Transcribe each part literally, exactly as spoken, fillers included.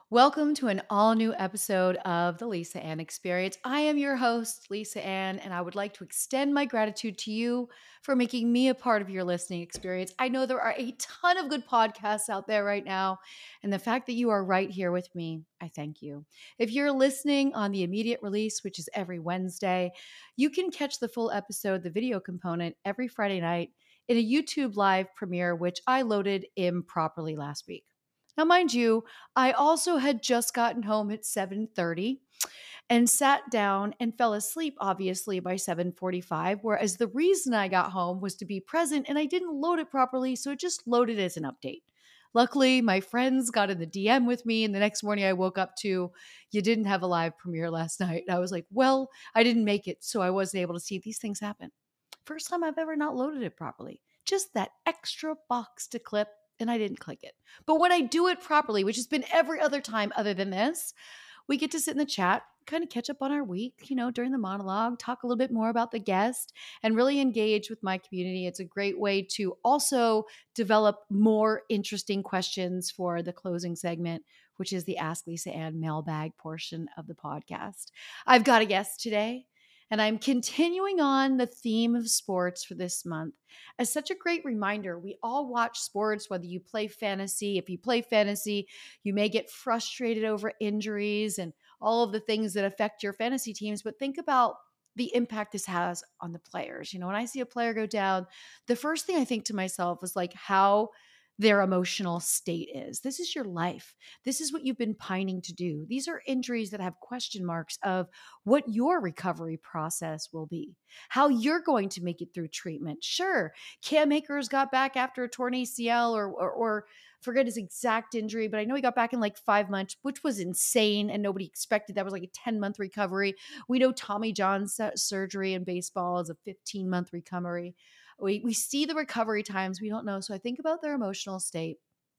Welcome to an all new episode of the Lisa Ann Experience. I am your host, Lisa Ann, and I would like to extend my gratitude to you for making me a part of your listening experience. I know there are a ton of good podcasts out there right now, and the fact that you are right here with me, I thank you. If you're listening on the immediate release, which is every Wednesday, you can catch the full episode, the video component, every Friday night in a YouTube live premiere, which I loaded improperly last week. Now, mind you, I also had just gotten home at seven thirty and sat down and fell asleep obviously by seven forty-five, whereas the reason I got home was to be present and I didn't load it properly, so it just loaded as an update. Luckily, my friends got in the D M with me, and the next morning I woke up to, you didn't have a live premiere last night. And I was like, well, I didn't make it, so I wasn't able to see these things happen. First time I've ever not loaded it properly. Just that extra box to clip, and I didn't click it. But when I do it properly, which has been every other time other than this, we get to sit in the chat, kind of catch up on our week, you know, during the monologue, talk a little bit more about the guest, and really engage with my community. It's a great way to also develop more interesting questions for the closing segment, which is the Ask Lisa Ann mailbag portion of the podcast. I've got a guest today. And I'm continuing on the theme of sports for this month. As such a great reminder, we all watch sports, whether you play fantasy. If you play fantasy, you may get frustrated over injuries and all of the things that affect your fantasy teams. But think about the impact this has on the players. You know, when I see a player go down, the first thing I think to myself is like how their emotional state is. This is your life. This is what you've been pining to do. These are injuries that have question marks of what your recovery process will be, how you're going to make it through treatment. Sure, Cam Akers got back after a torn A C L or, or, or forget his exact injury, but I know he got back in like five months, which was insane. And nobody expected that was like a ten month recovery. We know Tommy John's surgery in baseball is a fifteen month recovery. We, we see the recovery times. We don't know. So I think about their emotional state.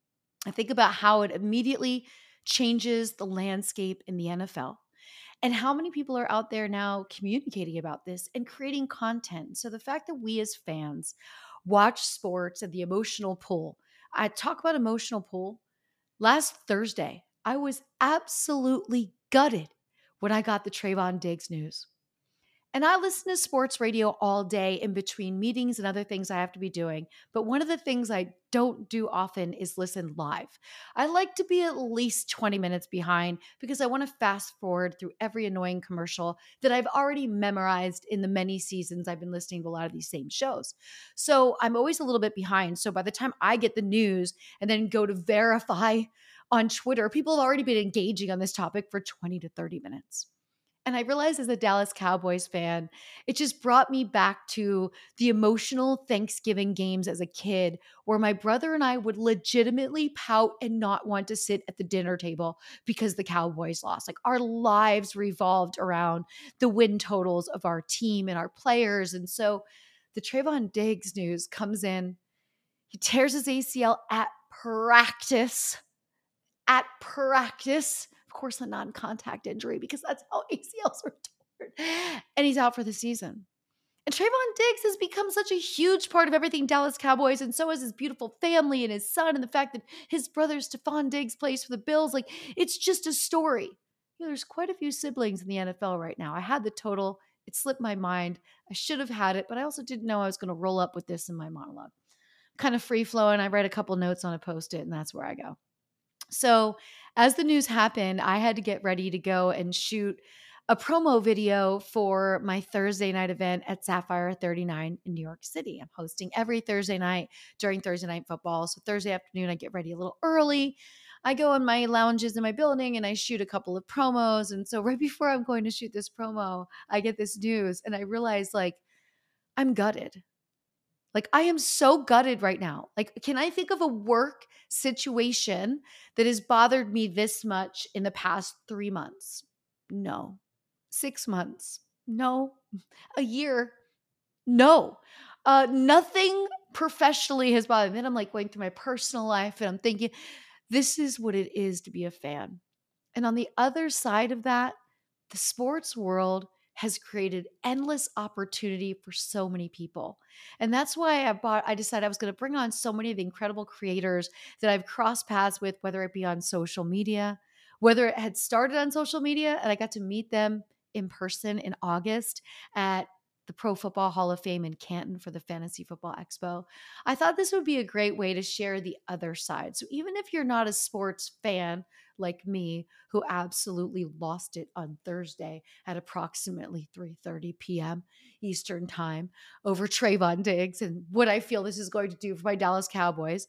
I think about how it immediately changes the landscape in the N F L and how many people are out there now communicating about this and creating content. So the fact that we as fans watch sports and the emotional pull, I talk about emotional pull. Last Thursday, I was absolutely gutted when I got the Trayvon Diggs news. And I listen to sports radio all day in between meetings and other things I have to be doing. But one of the things I don't do often is listen live. I like to be at least twenty minutes behind because I want to fast forward through every annoying commercial that I've already memorized in the many seasons I've been listening to a lot of these same shows. So I'm always a little bit behind. So by the time I get the news and then go to verify on Twitter, people have already been engaging on this topic for twenty to thirty minutes. And I realized as a Dallas Cowboys fan, it just brought me back to the emotional Thanksgiving games as a kid where my brother and I would legitimately pout and not want to sit at the dinner table because the Cowboys lost. Like our lives revolved around the win totals of our team and our players. And so the Trayvon Diggs news comes in. He tears his A C L at practice at practice. Of course, a non contact injury because that's how A C Ls are torn. And he's out for the season. And Trayvon Diggs has become such a huge part of everything Dallas Cowboys, and so has his beautiful family and his son, and the fact that his brother Stephon Diggs plays for the Bills. Like, it's just a story. You know, there's quite a few siblings in the N F L right now. I had the total, it slipped my mind. I should have had it, but I also didn't know I was going to roll up with this in my monologue. Kind of free flowing. I write a couple notes on a post it, and that's where I go. So, as the news happened, I had to get ready to go and shoot a promo video for my Thursday night event at Sapphire thirty-nine in New York City. I'm hosting every Thursday night during Thursday night football. So, Thursday afternoon, I get ready a little early. I go in my lounges in my building and I shoot a couple of promos. And so, right before I'm going to shoot this promo, I get this news and I realize, like, I'm gutted. Like, I am so gutted right now. Like, can I think of a work situation that has bothered me this much in the past three months? No. Six months? No. A year? No. Uh, nothing professionally has bothered me. Then I'm like going through my personal life and I'm thinking, this is what it is to be a fan. And on the other side of that, the sports world has created endless opportunity for so many people. And that's why I bought I decided I was going to bring on so many of the incredible creators that I've crossed paths with, whether it be on social media, Whether it had started on social media and I got to meet them in person in August at the Pro Football Hall of Fame in Canton for the Fantasy Football Expo, I thought this would be a great way to share the other side. So even if you're not a sports fan like me, who absolutely lost it on Thursday at approximately three thirty p.m. Eastern Time over Trayvon Diggs and what I feel this is going to do for my Dallas Cowboys,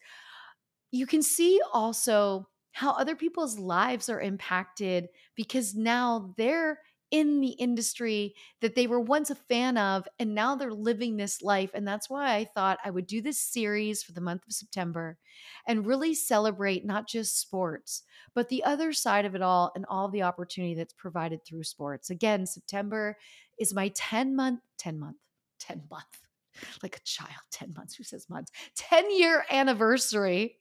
you can see also how other people's lives are impacted because now they're in the industry that they were once a fan of and now they're living this life. And that's why I thought I would do this series for the month of September and really celebrate not just sports, but the other side of it all and all the opportunity that's provided through sports. Again, September is my ten month, ten month, ten month, like a child, ten months. Who says months? ten year anniversary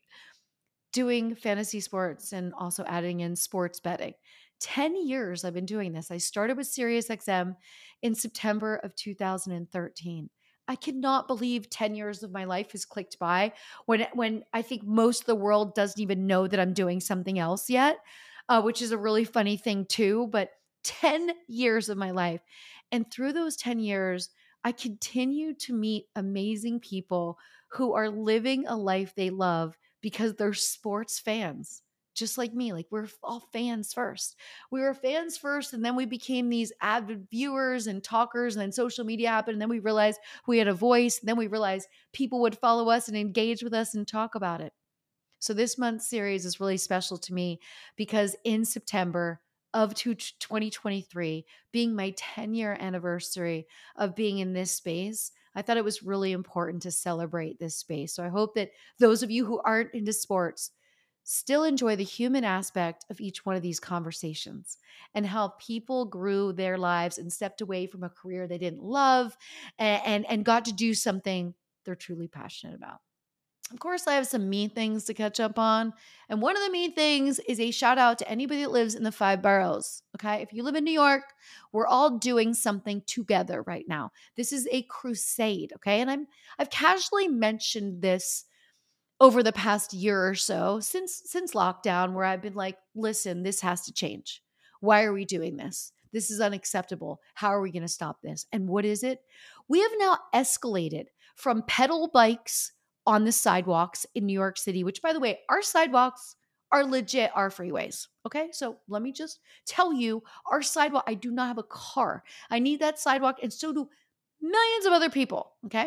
doing fantasy sports and also adding in sports betting. ten years I've been doing this. I started with SiriusXM in September of two thousand thirteen. I cannot believe ten years of my life has clicked by when when I think most of the world doesn't even know that I'm doing something else yet, uh, which is a really funny thing too. But ten years of my life. And through those ten years, I continue to meet amazing people who are living a life they love because they're sports fans, just like me. Like we're all fans first. We were fans first, and then we became these avid viewers and talkers, and then social media happened, and then we realized we had a voice, and then we realized people would follow us and engage with us and talk about it. So this month's series is really special to me because in September of twenty twenty-three, being my ten year anniversary of being in this space, I thought it was really important to celebrate this space. So I hope that those of you who aren't into sports still enjoy the human aspect of each one of these conversations and how people grew their lives and stepped away from a career they didn't love and, and, and got to do something they're truly passionate about. Of course, I have some mean things to catch up on. And one of the mean things is a shout out to anybody that lives in the five boroughs. Okay. If you live in New York, we're all doing something together right now. This is a crusade. Okay. And I'm, I've casually mentioned this over the past year or so since, since lockdown, where I've been like, listen, this has to change. Why are we doing this? This is unacceptable. How are we going to stop this? And what is it? We have now escalated from pedal bikes on the sidewalks in New York City, which, by the way, our sidewalks are legit our freeways. Okay. So let me just tell you, our sidewalk, I do not have a car. I need that sidewalk, and so do millions of other people. Okay.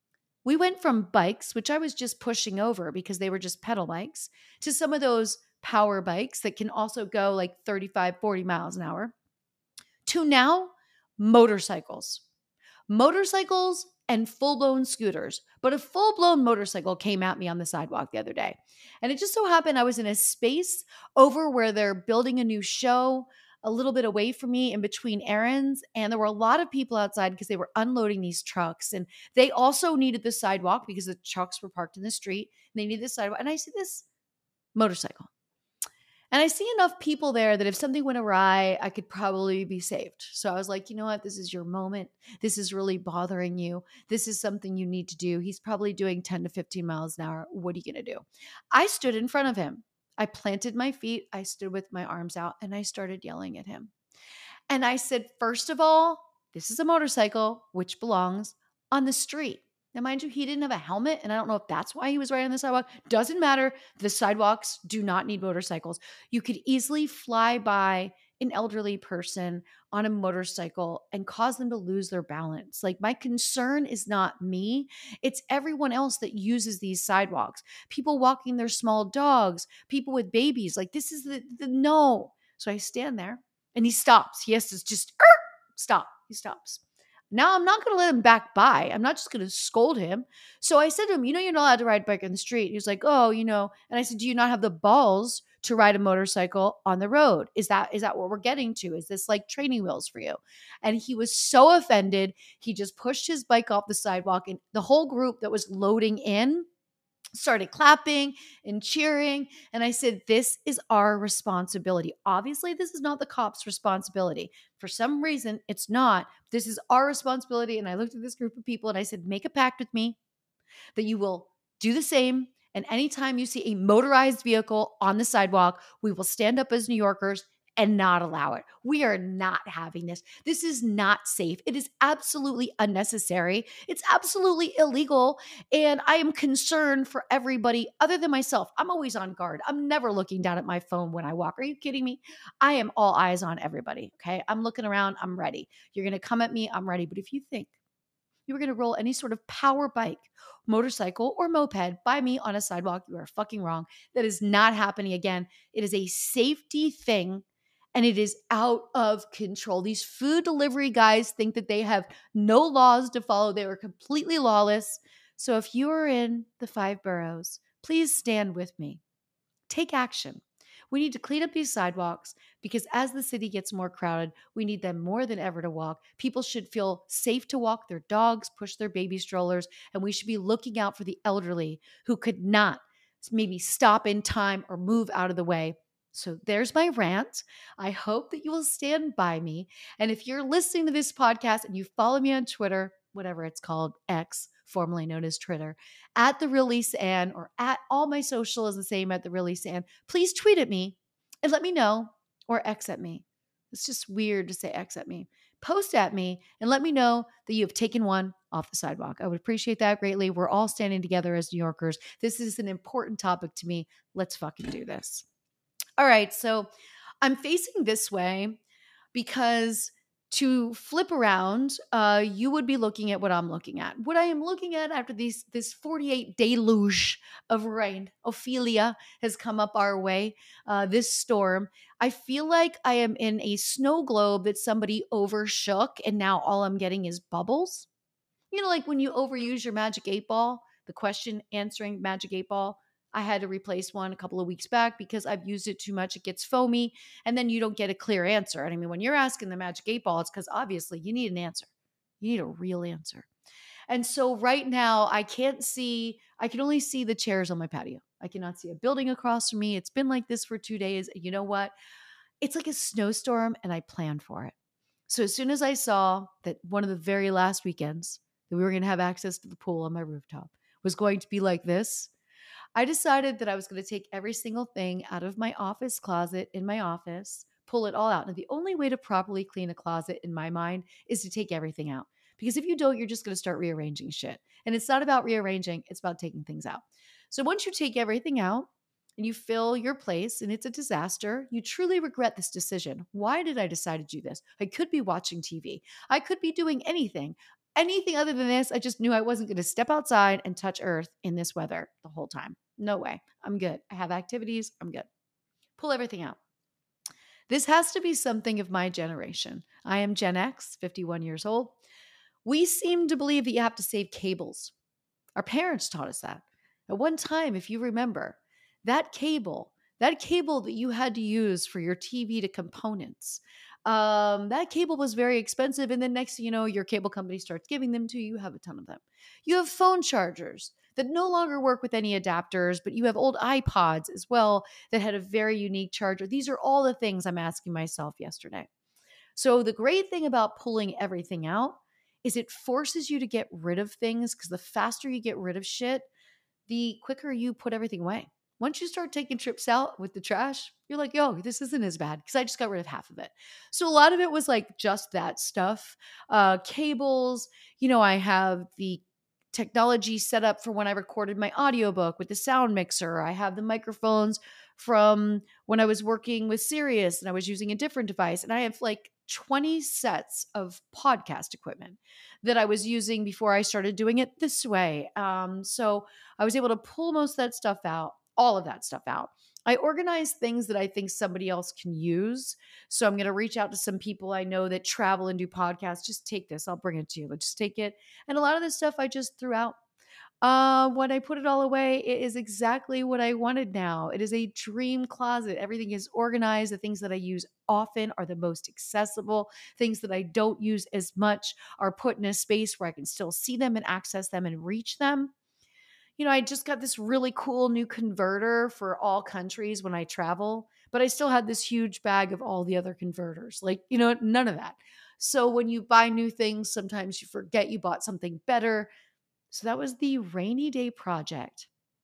We went from bikes, which I was just pushing over because they were just pedal bikes, to some of those power bikes that can also go like thirty-five, forty miles an hour, to now motorcycles. Motorcycles and full-blown scooters. But a full-blown motorcycle came at me on the sidewalk the other day. And it just so happened I was in a space over where they're building a new show, a little bit away from me in between errands. And there were a lot of people outside because they were unloading these trucks. And they also needed the sidewalk because the trucks were parked in the street. And they needed the sidewalk. And I see this motorcycle. And I see enough people there that if something went awry, I could probably be saved. So I was like, you know what? This is your moment. This is really bothering you. This is something you need to do. He's probably doing ten to fifteen miles an hour. What are you going to do? I stood in front of him. I planted my feet. I stood with my arms out and I started yelling at him. And I said, first of all, this is a motorcycle, which belongs on the street. Now, mind you, he didn't have a helmet, and I don't know if that's why he was right on the sidewalk. Doesn't matter. The sidewalks do not need motorcycles. You could easily fly by an elderly person on a motorcycle and cause them to lose their balance. Like, my concern is not me. It's everyone else that uses these sidewalks. People walking their small dogs, people with babies. Like, this is the, the no. So I stand there and he stops. He has to just er, stop. He stops. Now I'm not going to let him back by. I'm not just going to scold him. So I said to him, you know, you're not allowed to ride a bike on the street. He was like, oh, you know, and I said, do you not have the balls to ride a motorcycle on the road? Is that, is that what we're getting to? Is this like training wheels for you? And he was so offended. He just pushed his bike off the sidewalk, and the whole group that was loading in started clapping and cheering. And I said, this is our responsibility. Obviously, this is not the cops' responsibility. For some reason, it's not. This is our responsibility. And I looked at this group of people and I said, make a pact with me that you will do the same And anytime you see a motorized vehicle on the sidewalk, we will stand up as New Yorkers and not allow it. We are not having this. This is not safe. It is absolutely unnecessary. It's absolutely illegal. And I am concerned for everybody other than myself. I'm always on guard. I'm never looking down at my phone when I walk. Are you kidding me? I am all eyes on everybody. Okay. I'm looking around. I'm ready. You're going to come at me. I'm ready. But if you think you were going to roll any sort of power bike, motorcycle, or moped by me on a sidewalk, you are fucking wrong. That is not happening again. It is a safety thing and it is out of control. These food delivery guys think that they have no laws to follow. They are completely lawless. So if you are in the five boroughs, please stand with me. Take action. We need to clean up these sidewalks because as the city gets more crowded, we need them more than ever to walk. People should feel safe to walk their dogs, push their baby strollers, and we should be looking out for the elderly who could not maybe stop in time or move out of the way. So there's my rant. I hope that you will stand by me. And if you're listening to this podcast and you follow me on Twitter, whatever it's called, X, formerly known as Twitter, at the real Lisa Ann, or at all my social is the same at the real Lisa Ann, please tweet at me and let me know, or X at me. It's just weird to say X at me. Post at me and let me know that you have taken one off the sidewalk. I would appreciate that greatly. We're all standing together as New Yorkers. This is an important topic to me. Let's fucking do this. All right. So I'm facing this way because to flip around, uh, you would be looking at what I'm looking at. What I am looking at after these this forty-eight deluge of rain, Ophelia has come up our way. Uh, this storm, I feel like I am in a snow globe that somebody overshook, and now all I'm getting is bubbles. You know, like when you overuse your magic eight ball, the question answering magic eight ball. I had to replace one a couple of weeks back because I've used it too much. It gets foamy and then you don't get a clear answer. And I mean, when you're asking the magic eight ball, it's because obviously you need an answer. You need a real answer. And so right now, I can't see, I can only see the chairs on my patio. I cannot see a building across from me. It's been like this for two days. You know what? It's like a snowstorm and I planned for it. So as soon as I saw that one of the very last weekends that we were going to have access to the pool on my rooftop was going to be like this, I decided that I was going to take every single thing out of my office closet in my office, pull it all out. And the only way to properly clean a closet in my mind is to take everything out. Because if you don't, you're just going to start rearranging shit. And it's not about rearranging, it's about taking things out. So once you take everything out and you fill your place and it's a disaster, you truly regret this decision. Why did I decide to do this? I could be watching T V. I could be doing anything. Anything other than this, I just knew I wasn't going to step outside and touch earth in this weather the whole time. No way. I'm good. I have activities. I'm good. Pull everything out. This has to be something of my generation. I am Gen X, fifty-one years old. We seem to believe that you have to save cables. Our parents taught us that. At one time, if you remember, that cable, that cable that you had to use for your T V to components, um, that cable was very expensive. And then next thing you know, your cable company starts giving them to you. You have a ton of them. You have phone chargers that no longer work with any adapters, but you have old iPods as well that had a very unique charger. These are all the things I'm asking myself yesterday. So the great thing about pulling everything out is it forces you to get rid of things because the faster you get rid of shit, the quicker you put everything away. Once you start taking trips out with the trash, you're like, yo, this isn't as bad because I just got rid of half of it. So a lot of it was like just that stuff. Uh, cables, you know, I have the technology set up for when I recorded my audiobook with the sound mixer. I have the microphones from when I was working with Sirius and I was using a different device. And I have like twenty sets of podcast equipment that I was using before I started doing it this way. Um, so I was able to pull most of that stuff out, all of that stuff out. I organize things that I think somebody else can use. So I'm going to reach out to some people I know that travel and do podcasts. Just take this. I'll bring it to you. Let's just take it. And a lot of this stuff I just threw out. Uh, when I put it all away, it is exactly what I wanted now. It is a dream closet. Everything is organized. The things that I use often are the most accessible. Things that I don't use as much are put in a space where I can still see them and access them and reach them. You know, I just got this really cool new converter for all countries when I travel, but I still had this huge bag of all the other converters. Like, you know, none of that. So when you buy new things, sometimes you forget you bought something better. So that was the rainy day project.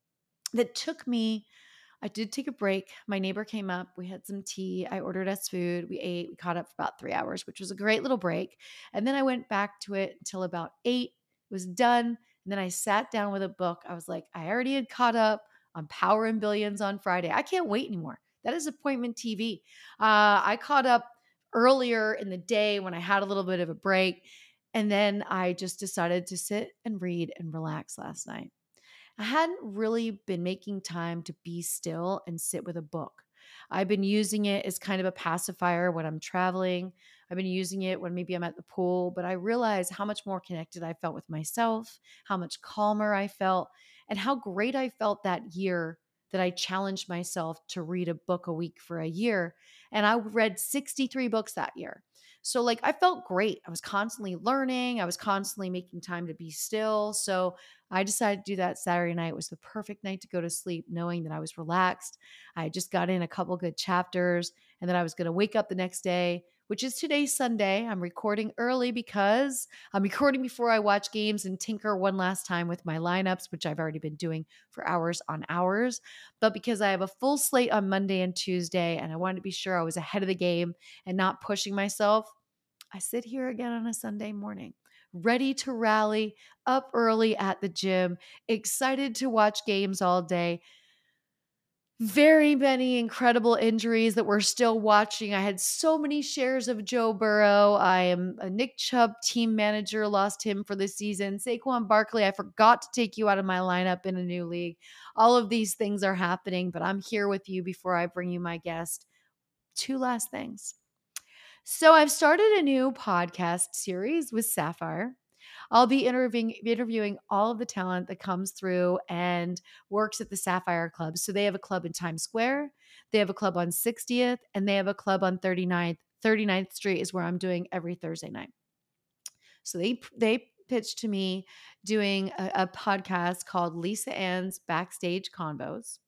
that took me. I did take a break. My neighbor came up. We had some tea. I ordered us food. We ate. We caught up for about three hours, which was a great little break. And then I went back to it until about eight. It was done. And then I sat down with a book. I was like, I already had caught up on Power and Billions on Friday. I can't wait anymore. That is appointment T V. Uh, I caught up earlier in the day when I had a little bit of a break. And then I just decided to sit and read and relax last night. I hadn't really been making time to be still and sit with a book. I've been using it as kind of a pacifier when I'm traveling. I've been using it when maybe I'm at the pool, but I realized how much more connected I felt with myself, how much calmer I felt, and how great I felt that year that I challenged myself to read a book a week for a year. And I read sixty-three books that year. So, like, I felt great. I was constantly learning, I was constantly making time to be still. So, I decided to do that Saturday night. It was the perfect night to go to sleep, knowing that I was relaxed. I had just got in a couple good chapters, and then I was going to wake up the next day, which is today, Sunday. I'm recording early because I'm recording before I watch games and tinker one last time with my lineups, which I've already been doing for hours on hours. But because I have a full slate on Monday and Tuesday, and I wanted to be sure I was ahead of the game and not pushing myself, I sit here again on a Sunday morning, ready to rally, up early at the gym, excited to watch games all day. Very many incredible injuries that we're still watching. I had so many shares of Joe Burrow. I am a Nick Chubb team manager, lost him for the season. Saquon Barkley, I forgot to take you out of my lineup in a new league. All of these things are happening, but I'm here with you before I bring you my guest. Two last things. So I've started a new podcast series with Sapphire. I'll be interviewing interviewing all of the talent that comes through and works at the Sapphire Club. So they have a club in Times Square, they have a club on sixtieth, and they have a club on thirty-ninth. thirty-ninth Street is where I'm doing every Thursday night. So they they pitched to me doing a, a podcast called Lisa Ann's Backstage Convos,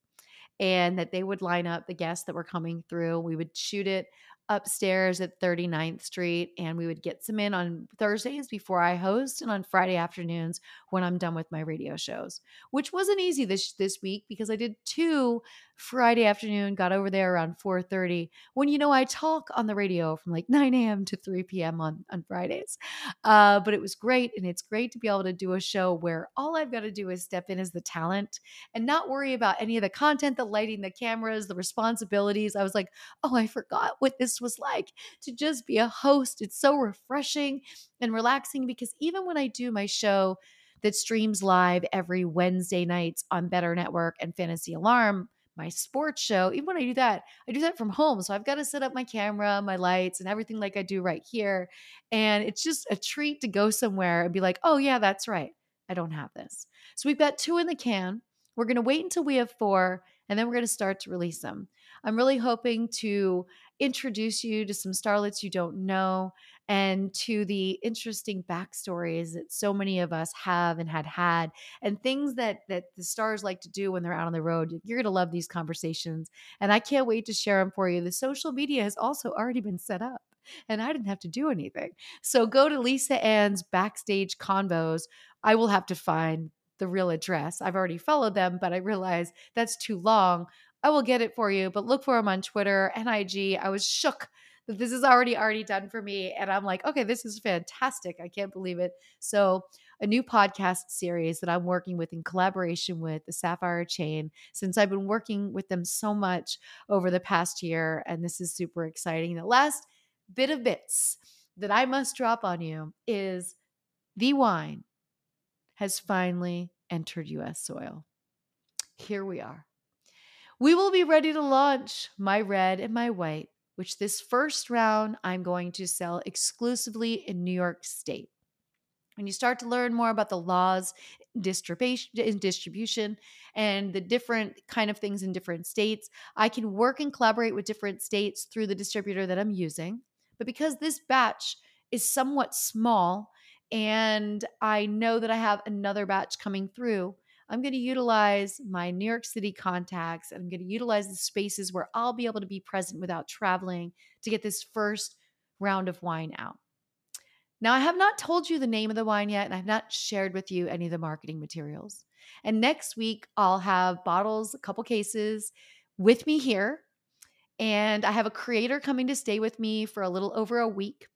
and that they would line up the guests that were coming through. We would shoot it upstairs at thirty-ninth Street, and we would get some in on Thursdays before I host and on Friday afternoons when I'm done with my radio shows, which wasn't easy this this week because I did two Friday afternoon, got over there around four thirty when, you know, I talk on the radio from like nine a.m. to three p.m. on, on Fridays. Uh, but it was great, and it's great to be able to do a show where all I've got to do is step in as the talent and not worry about any of the content, the lighting, the cameras, the responsibilities. I was like, oh, I forgot what this was like to just be a host. It's so refreshing and relaxing because even when I do my show that streams live every Wednesday nights on Better Network and Fantasy Alarm, my sports show, even when I do that, I do that from home. So I've got to set up my camera, my lights, and everything like I do right here. And it's just a treat to go somewhere and be like, oh, yeah, that's right. I don't have this. So we've got two in the can. We're going to wait until we have four, and then we're going to start to release them. I'm really hoping to introduce you to some starlets you don't know and to the interesting backstories that so many of us have and had had, and things that that the stars like to do when they're out on the road. You're going to love these conversations, and I can't wait to share them for you. The social media has also already been set up, and I didn't have to do anything. So go to Lisa Ann's Backstage Convos. I will have to find the real address. I've already followed them, but I realize that's too long. I will get it for you, but look for them on Twitter and I G. I was shook that this is already already done for me, and I'm like, okay, this is fantastic. I can't believe it. So, a new podcast series that I'm working with in collaboration with the Sapphire Chain, since I've been working with them so much over the past year, and this is super exciting. The last bit of bits that I must drop on you is the wine has finally entered U S soil. Here we are. We will be ready to launch my red and my white, which this first round I'm going to sell exclusively in New York State. When you start to learn more about the laws distribution in distribution and the different kind of things in different states, I can work and collaborate with different states through the distributor that I'm using. But because this batch is somewhat small and I know that I have another batch coming through, I'm going to utilize my New York City contacts, and I'm going to utilize the spaces where I'll be able to be present without traveling to get this first round of wine out. Now, I have not told you the name of the wine yet, and I've not shared with you any of the marketing materials. And next week, I'll have bottles, a couple cases with me here. And I have a creator coming to stay with me for a little over a week.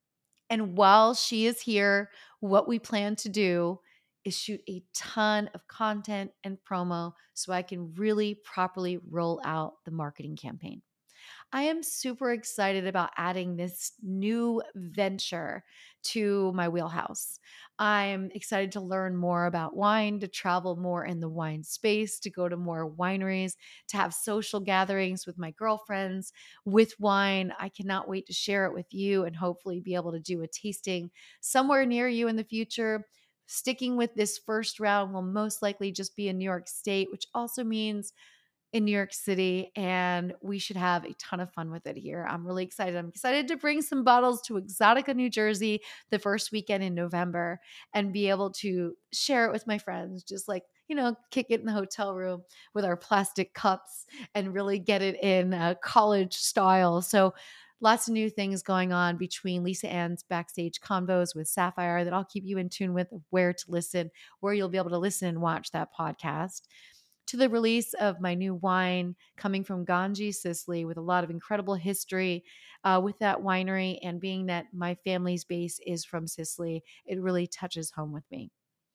And while she is here, what we plan to do is shoot a ton of content and promo so I can really properly roll out the marketing campaign. I am super excited about adding this new venture to my wheelhouse. I'm excited to learn more about wine, to travel more in the wine space, to go to more wineries, to have social gatherings with my girlfriends with wine. I cannot wait to share it with you and hopefully be able to do a tasting somewhere near you in the future. Sticking with this first round will most likely just be in New York State, which also means in New York City, and we should have a ton of fun with it here. I'm really excited. I'm excited to bring some bottles to Exotica, New Jersey the first weekend in November and be able to share it with my friends, just like, you know, kick it in the hotel room with our plastic cups and really get it in a college style. So, lots of new things going on between Lisa Ann's backstage convos with Sapphire that I'll keep you in tune with, of where to listen, where you'll be able to listen and watch that podcast, to the release of my new wine coming from Ganji, Sicily, with a lot of incredible history uh, with that winery. And being that my family's base is from Sicily, it really touches home with me.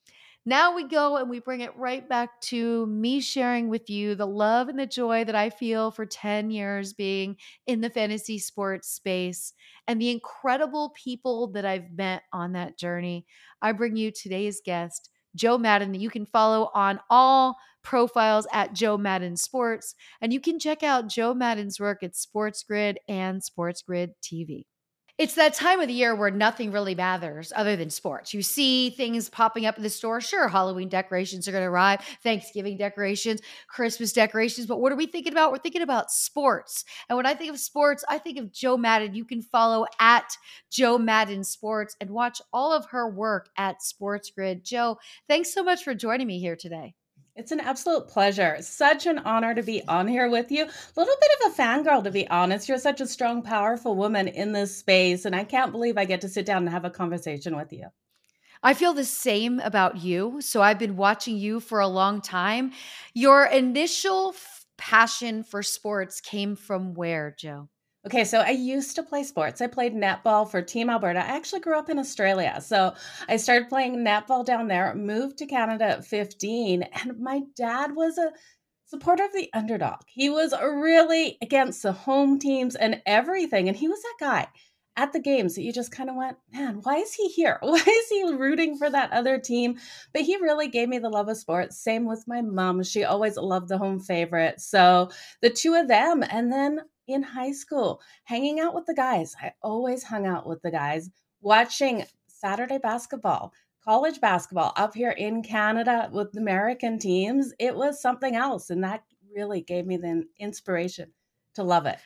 Now we go and we bring it right back to me sharing with you the love and the joy that I feel for ten years being in the fantasy sports space and the incredible people that I've met on that journey. I bring you today's guest, Joe Madden, that you can follow on all profiles at Joe Madden Sports. And you can check out Joe Madden's work at Sports Grid and Sports Grid T V. It's that time of the year where nothing really matters other than sports. You see things popping up in the store. Sure, Halloween decorations are going to arrive, Thanksgiving decorations, Christmas decorations. But what are we thinking about? We're thinking about sports. And when I think of sports, I think of Joe Madden. You can follow at Joe Madden Sports and watch all of her work at Sports Grid. Joe, thanks so much for joining me here today. It's an absolute pleasure. Such an honor to be on here with you. A little bit of a fangirl, to be honest. You're such a strong, powerful woman in this space, and I can't believe I get to sit down and have a conversation with you. I feel the same about you. So I've been watching you for a long time. Your initial f- passion for sports came from where, Joe? Okay, so I used to play sports. I played netball for Team Alberta. I actually grew up in Australia. So I started playing netball down there, moved to Canada at fifteen, and my dad was a supporter of the underdog. He was really against the home teams and everything. And he was that guy at the games that you just kind of went, man, why is he here? Why is he rooting for that other team? But he really gave me the love of sports. Same with my mom. She always loved the home favorite. So the two of them. And then in high school, hanging out with the guys. I always hung out with the guys, watching Saturday basketball, college basketball up here in Canada with the American teams. It was something else. And that really gave me the inspiration to love it.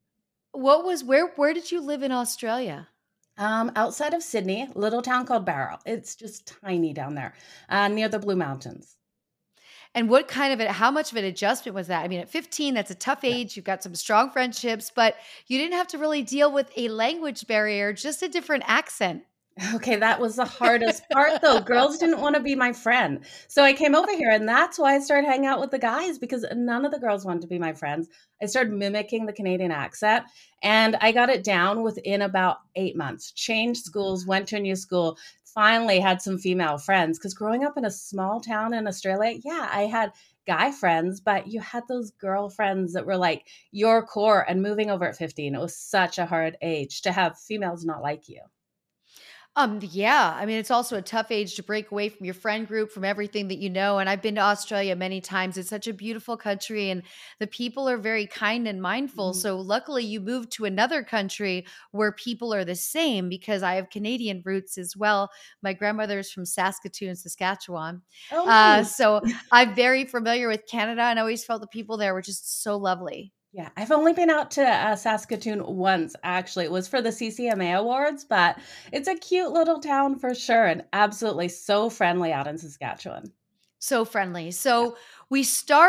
What was where where did you live in Australia? Um, outside of Sydney, a little town called Barrow. It's just tiny down there, uh, near the Blue Mountains. And what kind of it how much of an adjustment was that? I mean, at fifteen, that's a tough Yeah. age. You've got some strong friendships, but you didn't have to really deal with a language barrier, just a different accent. Okay, that was the hardest part though. Girls didn't want to be my friend. So I came over here and that's why I started hanging out with the guys because none of the girls wanted to be my friends. I started mimicking the Canadian accent and I got it down within about eight months. Changed schools, went to a new school, finally had some female friends because growing up in a small town in Australia, yeah, I had guy friends, but you had those girlfriends that were like your core. And moving over at fifteen, it was such a hard age to have females not like you. Um, yeah. I mean, it's also a tough age to break away from your friend group, from everything that you know. And I've been to Australia many times. It's such a beautiful country, and the people are very kind and mindful. Mhm. So, luckily, you moved to another country where people are the same because I have Canadian roots as well. My grandmother's from Saskatoon, Saskatchewan. Oh, Uh, nice. so, I'm very familiar with Canada, and I always felt the people there were just so lovely. Yeah, I've only been out to, uh, Saskatoon once, actually. It was for the C C M A Awards, but it's a cute little town for sure and absolutely so friendly out in Saskatchewan. So friendly. Yeah. So we start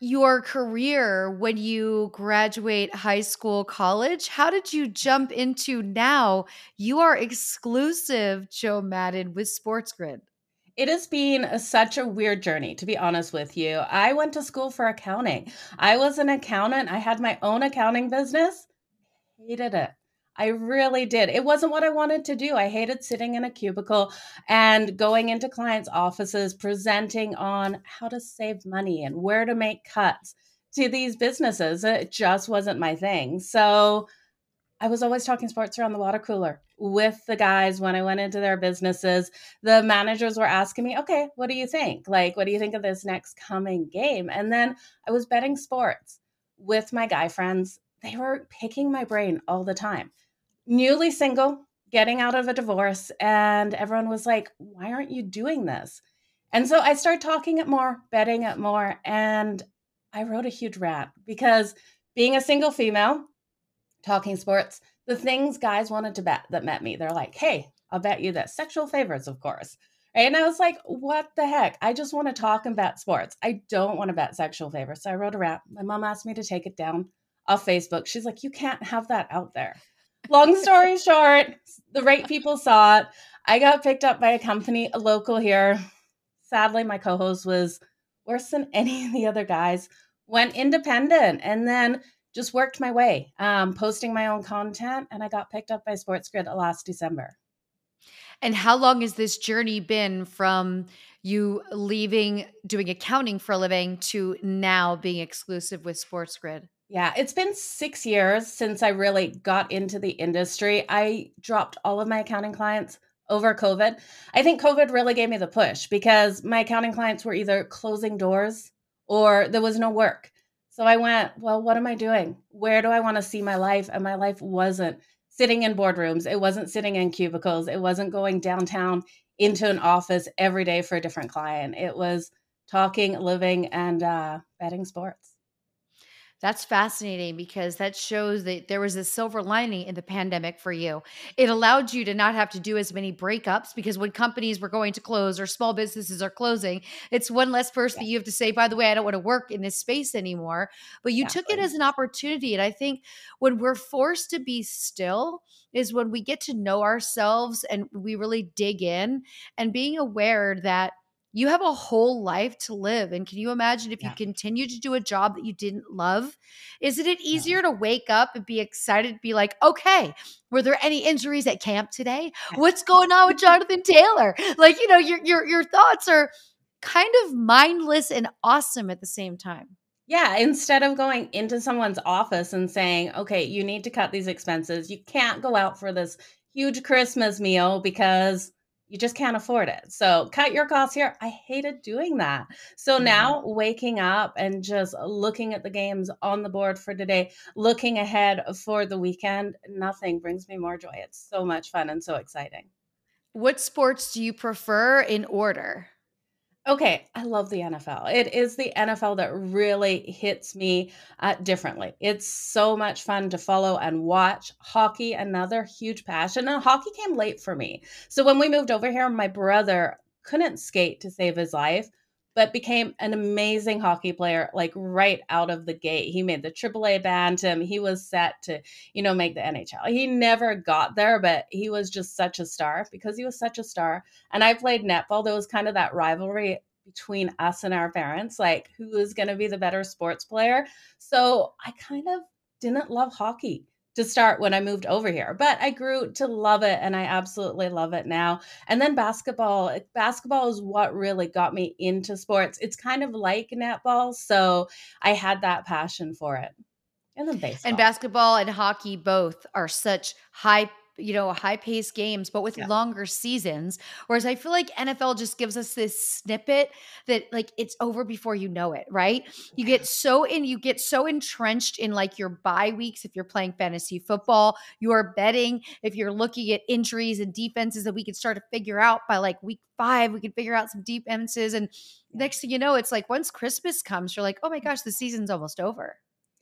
your career when you graduate high school, college? How did you jump into now you are exclusive, Joe Madden, with SportsGrid? It has been a such a weird journey, to be honest with you. I went to school for accounting. I was an accountant. I had my own accounting business. Hated it. I really did. It wasn't what I wanted to do. I hated sitting in a cubicle and going into clients' offices, presenting on how to save money and where to make cuts to these businesses. It just wasn't my thing. So I was always talking sports around the water cooler with the guys when I went into their businesses. The managers were asking me, okay, what do you think? Like, what do you think of this next coming game? And then I was betting sports with my guy friends. They were picking my brain all the time. Newly single, getting out of a divorce, and everyone was like, why aren't you doing this? And so I started talking it more, betting it more, and I wrote a huge rant because being a single female, talking sports, the things guys wanted to bet that met me, they're like, hey, I'll bet you this. Sexual favors, of course. Right? And I was like, what the heck? I just want to talk and bet sports. I don't want to bet sexual favors. So I wrote a rap. My mom asked me to take it down off Facebook. She's like, you can't have that out there. Long story short, the right people saw it. I got picked up by a company, a local here. Sadly, my co host was worse than any of the other guys. Went independent and then just worked my way, um, posting my own content, and I got picked up by SportsGrid last December. And how long has this journey been from you leaving doing accounting for a living to now being exclusive with SportsGrid? Yeah, it's been six years since I really got into the industry. I dropped all of my accounting clients over COVID. I think COVID really gave me the push because my accounting clients were either closing doors or there was no work. So I went, well, what am I doing? Where do I want to see my life? And my life wasn't sitting in boardrooms. It wasn't sitting in cubicles. It wasn't going downtown into an office every day for a different client. It was talking, living, and uh, betting sports. That's fascinating because that shows that there was a silver lining in the pandemic for you. It allowed you to not have to do as many breakups because when companies were going to close or small businesses are closing, it's one less person Yeah, that you have to say, by the way, I don't want to work in this space anymore. But you took it exactly. as an opportunity. And I think when we're forced to be still is when we get to know ourselves and we really dig in and being aware that you have a whole life to live. And can you imagine if you Yeah. continue to do a job that you didn't love? Isn't it No. easier to wake up and be excited, be like, okay, were there any injuries at camp today? What's going on with Jonathan Taylor? Like, you know, your your your thoughts are kind of mindless and awesome at the same time. Yeah, instead of going into someone's office and saying, "Okay, you need to cut these expenses. You can't go out for this huge Christmas meal because you just can't afford it. So, cut your costs here." I hated doing that. So Mhm. now waking up and just looking at the games on the board for today, looking ahead for the weekend, nothing brings me more joy. It's so much fun and so exciting. What sports do you prefer in order? Okay, I love the N F L. It is the N F L that really hits me uh, differently. It's so much fun to follow and watch. Hockey, another huge passion. And hockey came late for me. So when we moved over here, my brother couldn't skate to save his life, but became an amazing hockey player, like right out of the gate. He made the triple A Bantam. He was set to, you know, make the N H L. He never got there, but he was just such a star because he was such a star and I played netball. There was kind of that rivalry between us and our parents, like who is going to be the better sports player. So I kind of didn't love hockey to start when I moved over here, but I grew to love it and I absolutely love it now. And then basketball, eh, basketball is what really got me into sports. It's kind of like netball, so I had that passion for it. And then And baseball. basketball and hockey both are such high, you know, high paced games, but with Yeah. longer seasons. Whereas I feel like N F L just gives us this snippet that like it's over before you know it, right? You Yeah. get so in, you get so entrenched in like your bye weeks if you're playing fantasy football, you're betting, if you're looking at injuries and defenses that we can start to figure out by like week five, we can figure out some defenses. And Yeah. next thing you know, it's like once Christmas comes, you're like, oh my gosh, the season's almost over.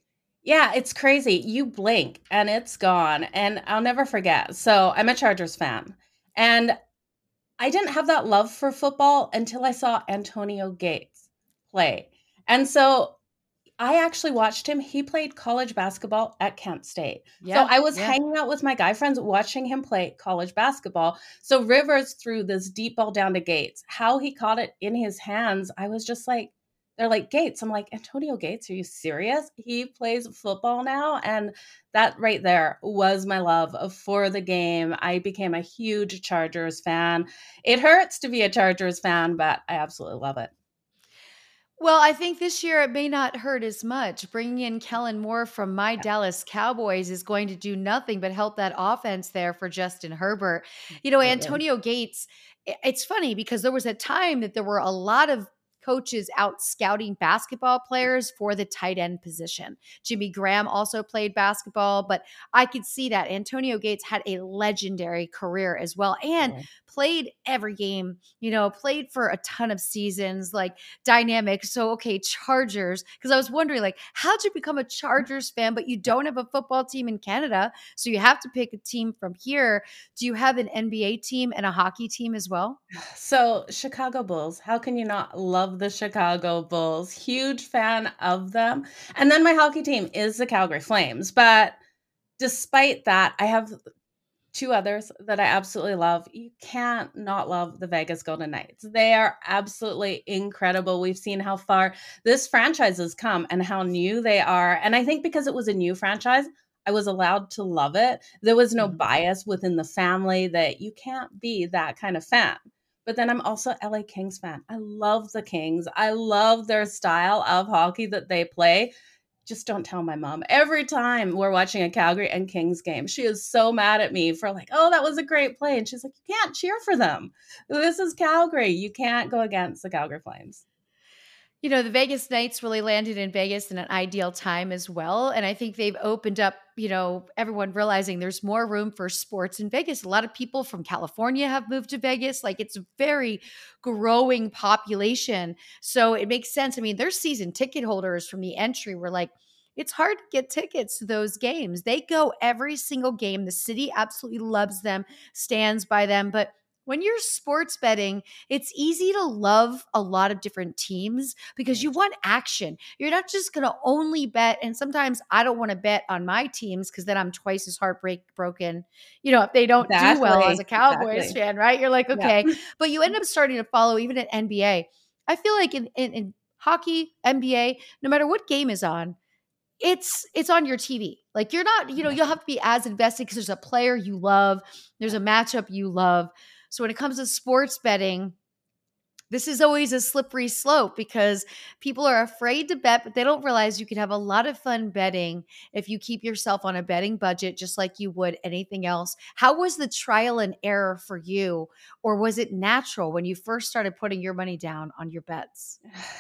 Yeah, it's crazy. You blink and it's gone. And I'll never forget. So I'm a Chargers fan. And I didn't have that love for football until I saw Antonio Gates play. And so I actually watched him. He played college basketball at Kent State. So Yeah, I was yeah. hanging out with my guy friends watching him play college basketball. So Rivers threw this deep ball down to Gates. How he caught it in his hands, I was just like, they're like, Gates. I'm like, Antonio Gates, are you serious? He plays football now. And that right there was my love for the game. I became a huge Chargers fan. It hurts to be a Chargers fan, but I absolutely love it. Well, I think this year it may not hurt as much. Bringing in Kellen Moore from my Dallas Cowboys is going to do nothing but help that offense there for Justin Herbert. You know, Absolutely. Antonio Gates, i- it's funny because there was a time that there were a lot of coaches out scouting basketball players for the tight end position. Jimmy Graham also played basketball, but I could see that Antonio Gates had a legendary career as well and played every game, you know, played for a ton of seasons. Like, dynamic. So, okay, Chargers, because I was wondering, like, how'd you become a Chargers fan, but you Yeah. don't have a football team in Canada? So you have to pick a team from here. Do you have an N B A team and a hockey team as well? So, Chicago Bulls, how can you not love the Chicago Bulls? Huge fan of them. And then my hockey team is the Calgary Flames. But despite that, I have two others that I absolutely love. You can't not love the Vegas Golden Knights. They are absolutely incredible. We've seen how far this franchise has come and how new they are. And I think because it was a new franchise, I was allowed to love it. There was no Mhm. bias within the family that you can't be that kind of fan. But then I'm also L A Kings fan. I love the Kings. I love their style of hockey that they play. Just don't tell my mom. Every time we're watching a Calgary and Kings game, she is so mad at me for like, "Oh, that was a great play." And she's like, "You can't cheer for them. This is Calgary. You can't go against the Calgary Flames." You know, the Vegas Knights really landed in Vegas in an ideal time as well. And I think they've opened up, you know, everyone realizing there's more room for sports in Vegas. A lot of people from California have moved to Vegas. Like, it's a very growing population. So it makes sense. I mean, their season ticket holders from the entry were like, it's hard to get tickets to those games. They go every single game. The city absolutely loves them, stands by them. But when you're sports betting, it's easy to love a lot of different teams because you Right. want action. You're not just going to only bet. And sometimes I don't want to bet on my teams because then I'm twice as heartbreak broken. You know, if they don't do well as a Exactly. Cowboys Exactly. fan, right? You're like, Yeah. okay. But you end up starting to follow even at N B A. I feel like in, in, in hockey, N B A, no matter what game is on, it's it's on your T V. Like, you're not, you know, Yeah. you'll have to be as invested because there's a player you love, there's a matchup you love. So when it comes to sports betting, this is always a slippery slope because people are afraid to bet, but they don't realize you can have a lot of fun betting if you keep yourself on a betting budget, just like you would anything else. How was the trial and error for you? Or was it natural when you first started putting your money down on your bets?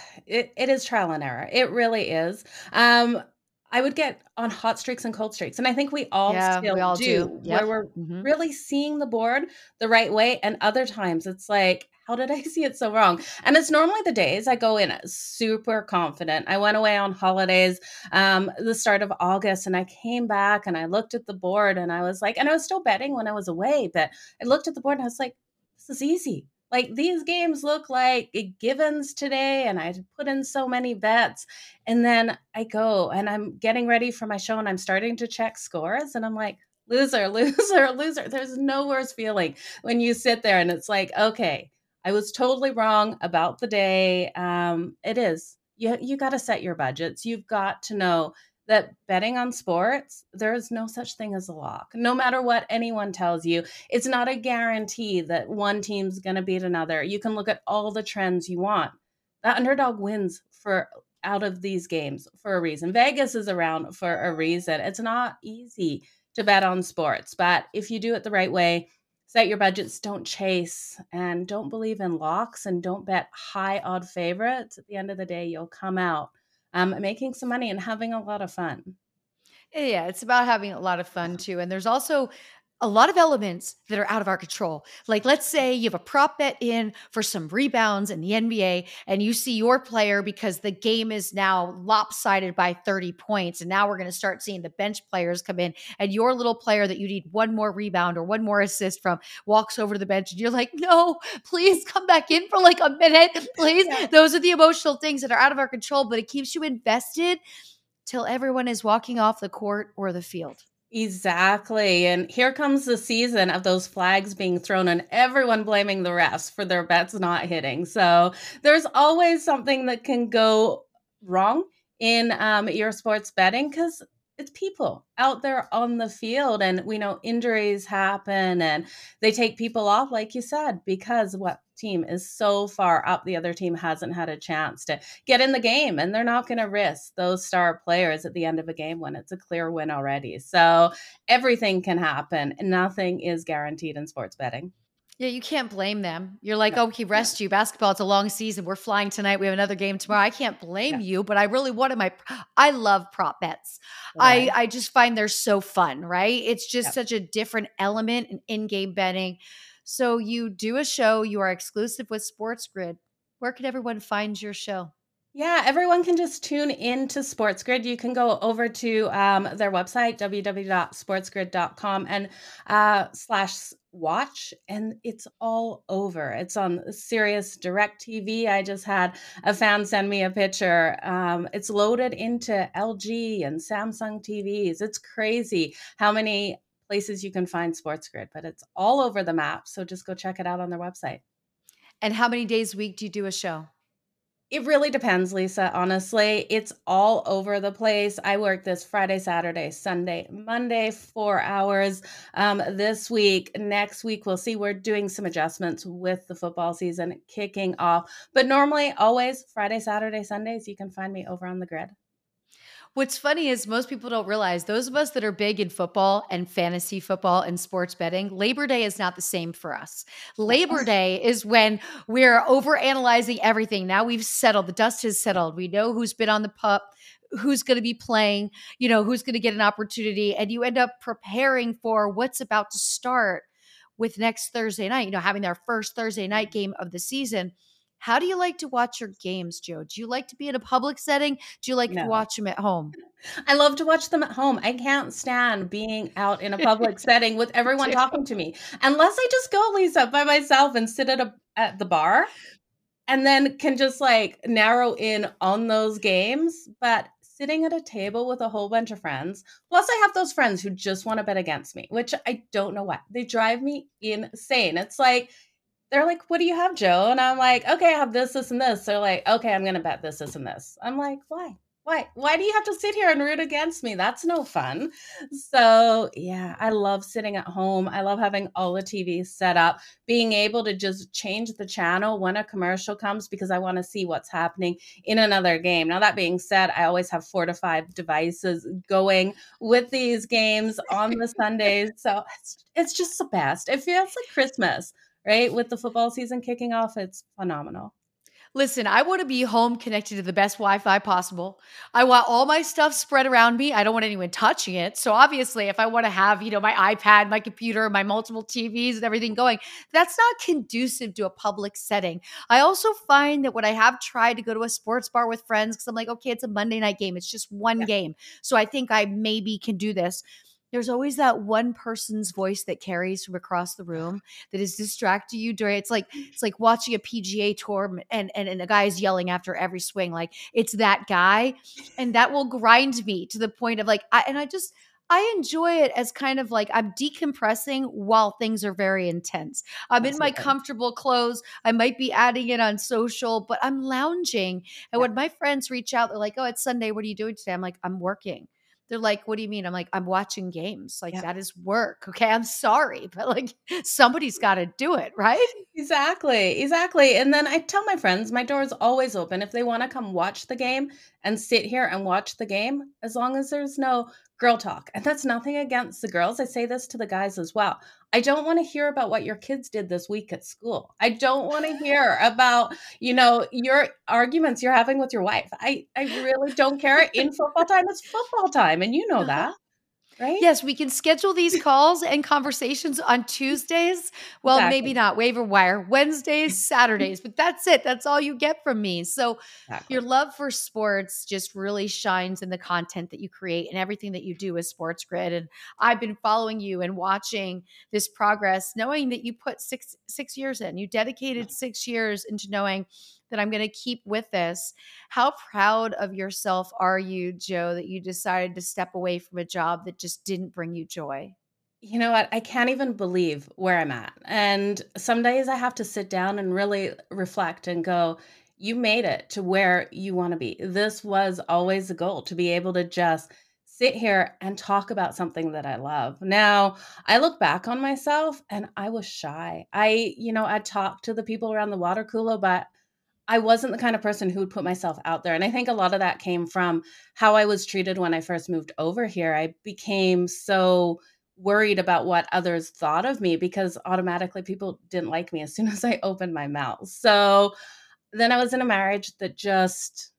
It it is trial and error. It really is. Um, I would get on hot streaks and cold streaks, and I think we all Yeah, we still all do, do. where Yep. we're Hmm. really seeing the board the right way, and other times it's like, "How did I see it so wrong?" And it's normally the days I go in super confident. I went away on holidays, um, the start of August, and I came back and I looked at the board and I was like, and I was still betting when I was away, but I looked at the board and I was like, "This is easy." Like, these games look like givens today, and I put in so many bets. And then I go and I'm getting ready for my show and I'm starting to check scores, and I'm like, loser, loser, loser. There's no worse feeling when you sit there and it's like, okay, I was totally wrong about the day. Um, it is. You, you got to set your budgets. You've got to know that betting on sports, there is no such thing as a lock. No matter what anyone tells you, it's not a guarantee that one team's going to beat another. You can look at all the trends you want. The underdog wins for out of these games for a reason. Vegas is around for a reason. It's not easy to bet on sports, but if you do it the right way, set your budgets, don't chase, and don't believe in locks, and don't bet high odd favorites. At the end of the day, you'll come out um, making some money and having a lot of fun. Yeah, it's about having a lot of fun too. And there's also a lot of elements that are out of our control. Like, let's say you have a prop bet in for some rebounds in the N B A, and you see your player because the game is now lopsided by thirty points. And now we're going to start seeing the bench players come in, and your little player that you need one more rebound or one more assist from walks over to the bench, and you're like, no, please come back in for like a minute. Please. Yeah. Those are the emotional things that are out of our control, but it keeps you invested till everyone is walking off the court or the field. Exactly, and here comes the season of those flags being thrown and everyone blaming the refs for their bets not hitting. So, there's always something that can go wrong in, um, your sports betting 'cause it's people out there on the field, and we know injuries happen, and they take people off, like you said, because what team is so far up, the other team hasn't had a chance to get in the game, and they're not gonna risk those star players at the end of a game when it's a clear win already. So, everything can happen, and nothing is guaranteed in sports betting. Yeah, you can't blame them. You're like, No, "Okay, no. rest you. Basketball, it's a long season. We're flying tonight. We have another game tomorrow." I can't blame Yeah, you, but I really wanted my I love prop bets. I right. I just find they're so fun, right? It's Yeah. just such a different element in in-game betting. So you do a show, you are exclusive with SportsGrid. Where can everyone find your show? Yeah, everyone can just tune into SportsGrid. You can go over to um, their website, w w w dot sports grid dot com and uh, slash watch, and it's all over. It's on Sirius Direct T V. I just had a fan send me a picture. Um, it's loaded into L G and Samsung T Vs. It's crazy how many places you can find SportsGrid, but it's all over the map. So just go check it out on their website. And how many days a week do you do a show? It really depends, Lisa, honestly. It's all over the place. I work this Friday, Saturday, Sunday, Monday, four hours, um, this week. Next week, we'll see. We're doing some adjustments with the football season kicking off. But normally, always Friday, Saturday, Sundays, you can find me over on the grid. What's funny is most people don't realize those of us that are big in football and fantasy football and sports betting, Labor Day is not the same for us. Labor Day is when we're over analyzing everything. Now we've settled, the dust has settled. We know who's been on the pup, who's going to be playing, you know, who's going to get an opportunity. And you end up preparing for what's about to start with next Thursday night, you know, having our first Thursday night game of the season. How do you like to watch your games, Joe? Do you like to be in a public setting? Do you like to No. watch them at home? I love to watch them at home. I can't stand being out in a public setting with Me everyone too. talking to me. Unless I just go, Lisa, by myself and sit at a at the bar and then can just, like, narrow in on those games, but sitting at a table with a whole bunch of friends plus I have those friends who just wanna bet against me, which I don't know why. They drive me insane. It's like they're like, "What do you have, Joe?" And I'm like, "Okay, I have this, this, and this." They're like, "Okay, I'm gonna bet this, this, and this." I'm like, "Why? Why? Why do you have to sit here and root against me? That's no fun." So, yeah, I love sitting at home. I love having all the T Vs set up, being able to just change the channel when a commercial comes because I wanna see what's happening in another game. Now that being said, I always have four to five devices going with these games on the Sundays, so it's it's just the best. It feels like Christmas, right? With the football season kicking off, it's phenomenal. Listen, I wanna be home connected to the best Wi-Fi possible. I want all my stuff spread around me. I don't want anyone touching it. So obviously, if I wanna have, you know, my iPad, my computer, my multiple T Vs and everything going, that's not conducive to a public setting. I also find that when I have tried to go to a sports bar with friends, because I'm like, okay, it's a Monday night game. It's just one Yeah, game. So I think I maybe can do this. There's always that one person's voice that carries from across the room that is distracting you during it's like it's like watching a P G A tour and and and a guy is yelling after every swing. Like it's that guy, and that will grind me to the point of like I and I just I enjoy it as kind of like I'm decompressing while things are very intense. I'm in my absolutely. comfortable clothes. I might be adding it on social, but I'm lounging. And Yeah, when my friends reach out, they're like, "Oh, it's Sunday. What are you doing today?" I'm like, "I'm working." They're like, "What do you mean?" I'm like, "I'm watching games. Like yeah. that is work. Okay. I'm sorry, but like somebody's got to do it, right?" Exactly, exactly, and then I tell my friends my door is always open if they wanna come watch the game and sit here and watch the game, as long as there's no girl talk, and that's nothing against the girls, I say this to the guys as well. I don't wanna hear about what your kids did this week at school. I don't wanna hear about, you know, your arguments you're having with your wife. I I really don't care. In football time, it's football time, and you know Uh-huh. that. right? Yes, we can schedule these calls and conversations on Tuesdays. Well, maybe Exactly. not waiver wire, Wednesdays, Saturdays, but that's it. That's all you get from me. So, your Exactly. love for sports just really shines in the content that you create and everything that you do with Sports Grid. And I've been following you and watching this progress, knowing that you put six six years in. You dedicated six years into knowing that I'm going to keep with this. How proud of yourself are you, Joe, that you decided to step away from a job that just didn't bring you joy? You know what? I can't even believe where I'm at. And some days I have to sit down and really reflect and go, you made it to where you want to be. This was always the goal, to be able to just sit here and talk about something that I love. Now, I look back on myself and I was shy. I, you know, I talked to the people around the water cooler, but I wasn't the kind of person who would put myself out there. And I think a lot of that came from how I was treated when I first moved over here. I became so worried about what others thought of me because automatically people didn't like me as soon as I opened my mouth. So then I was in a marriage that just,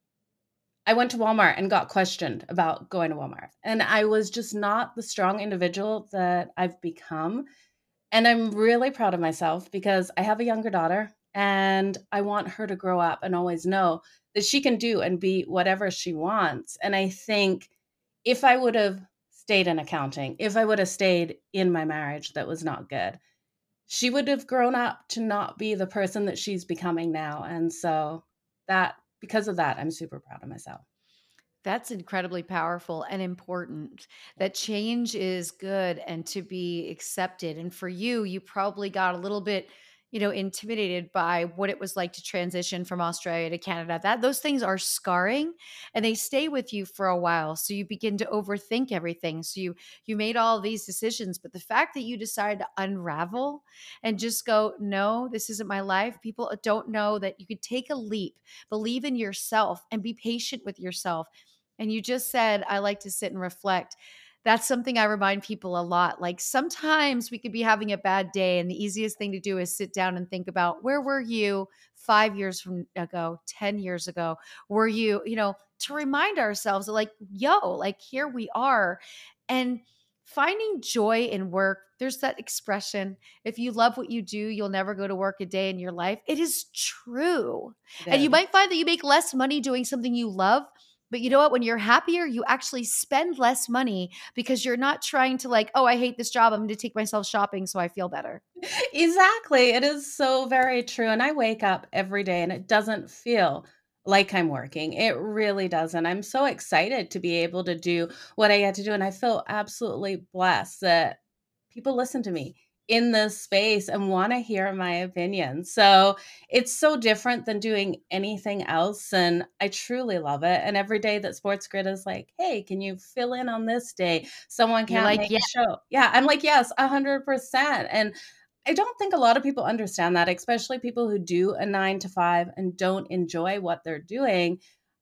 I went to Walmart and got questioned about going to Walmart. And I was just not the strong individual that I've become. And I'm really proud of myself because I have a younger daughter and I want her to grow up and always know that she can do and be whatever she wants. And I think if I would have stayed in accounting, if I would have stayed in my marriage that was not good, she would have grown up to not be the person that she's becoming now. And so that because of that, I'm super proud of myself. That's incredibly powerful and important. That change is good and to be accepted. And for you, you probably got a little bit, you know, intimidated by what it was like to transition from Australia to Canada. That those things are scarring and they stay with you for a while. So you begin to overthink everything. So you you made all these decisions, but the fact that you decided to unravel and just go, "No, this isn't my life." People don't know that you could take a leap, believe in yourself and be patient with yourself. And you just said, I like to sit and reflect. That's something I remind people a lot. Like sometimes we could be having a bad day, and the easiest thing to do is sit down and think about where were you five years from ago, ten years ago? Were you, you know, to remind ourselves like, yo, like here we are. And finding joy in work, there's that expression, if you love what you do, you'll never go to work a day in your life. It is true. It And you is. might find that you make less money doing something you love, but you know what? When you're happier, you actually spend less money because you're not trying to like, oh, I hate this job. I'm going to take myself shopping so I feel better. Exactly. It is so very true. And I wake up every day and it doesn't feel like I'm working. It really doesn't. I'm so excited to be able to do what I get to do. And I feel absolutely blessed that people listen to me in this space and want to hear my opinion. So it's so different than doing anything else. And I truly love it. And every day that Sports Grid is like, hey, can you fill in on this day? Someone You're can't like, make yeah, a show. Yeah, I'm like, yes, one hundred percent. And I don't think a lot of people understand that, especially people who do a nine to five and don't enjoy what they're doing.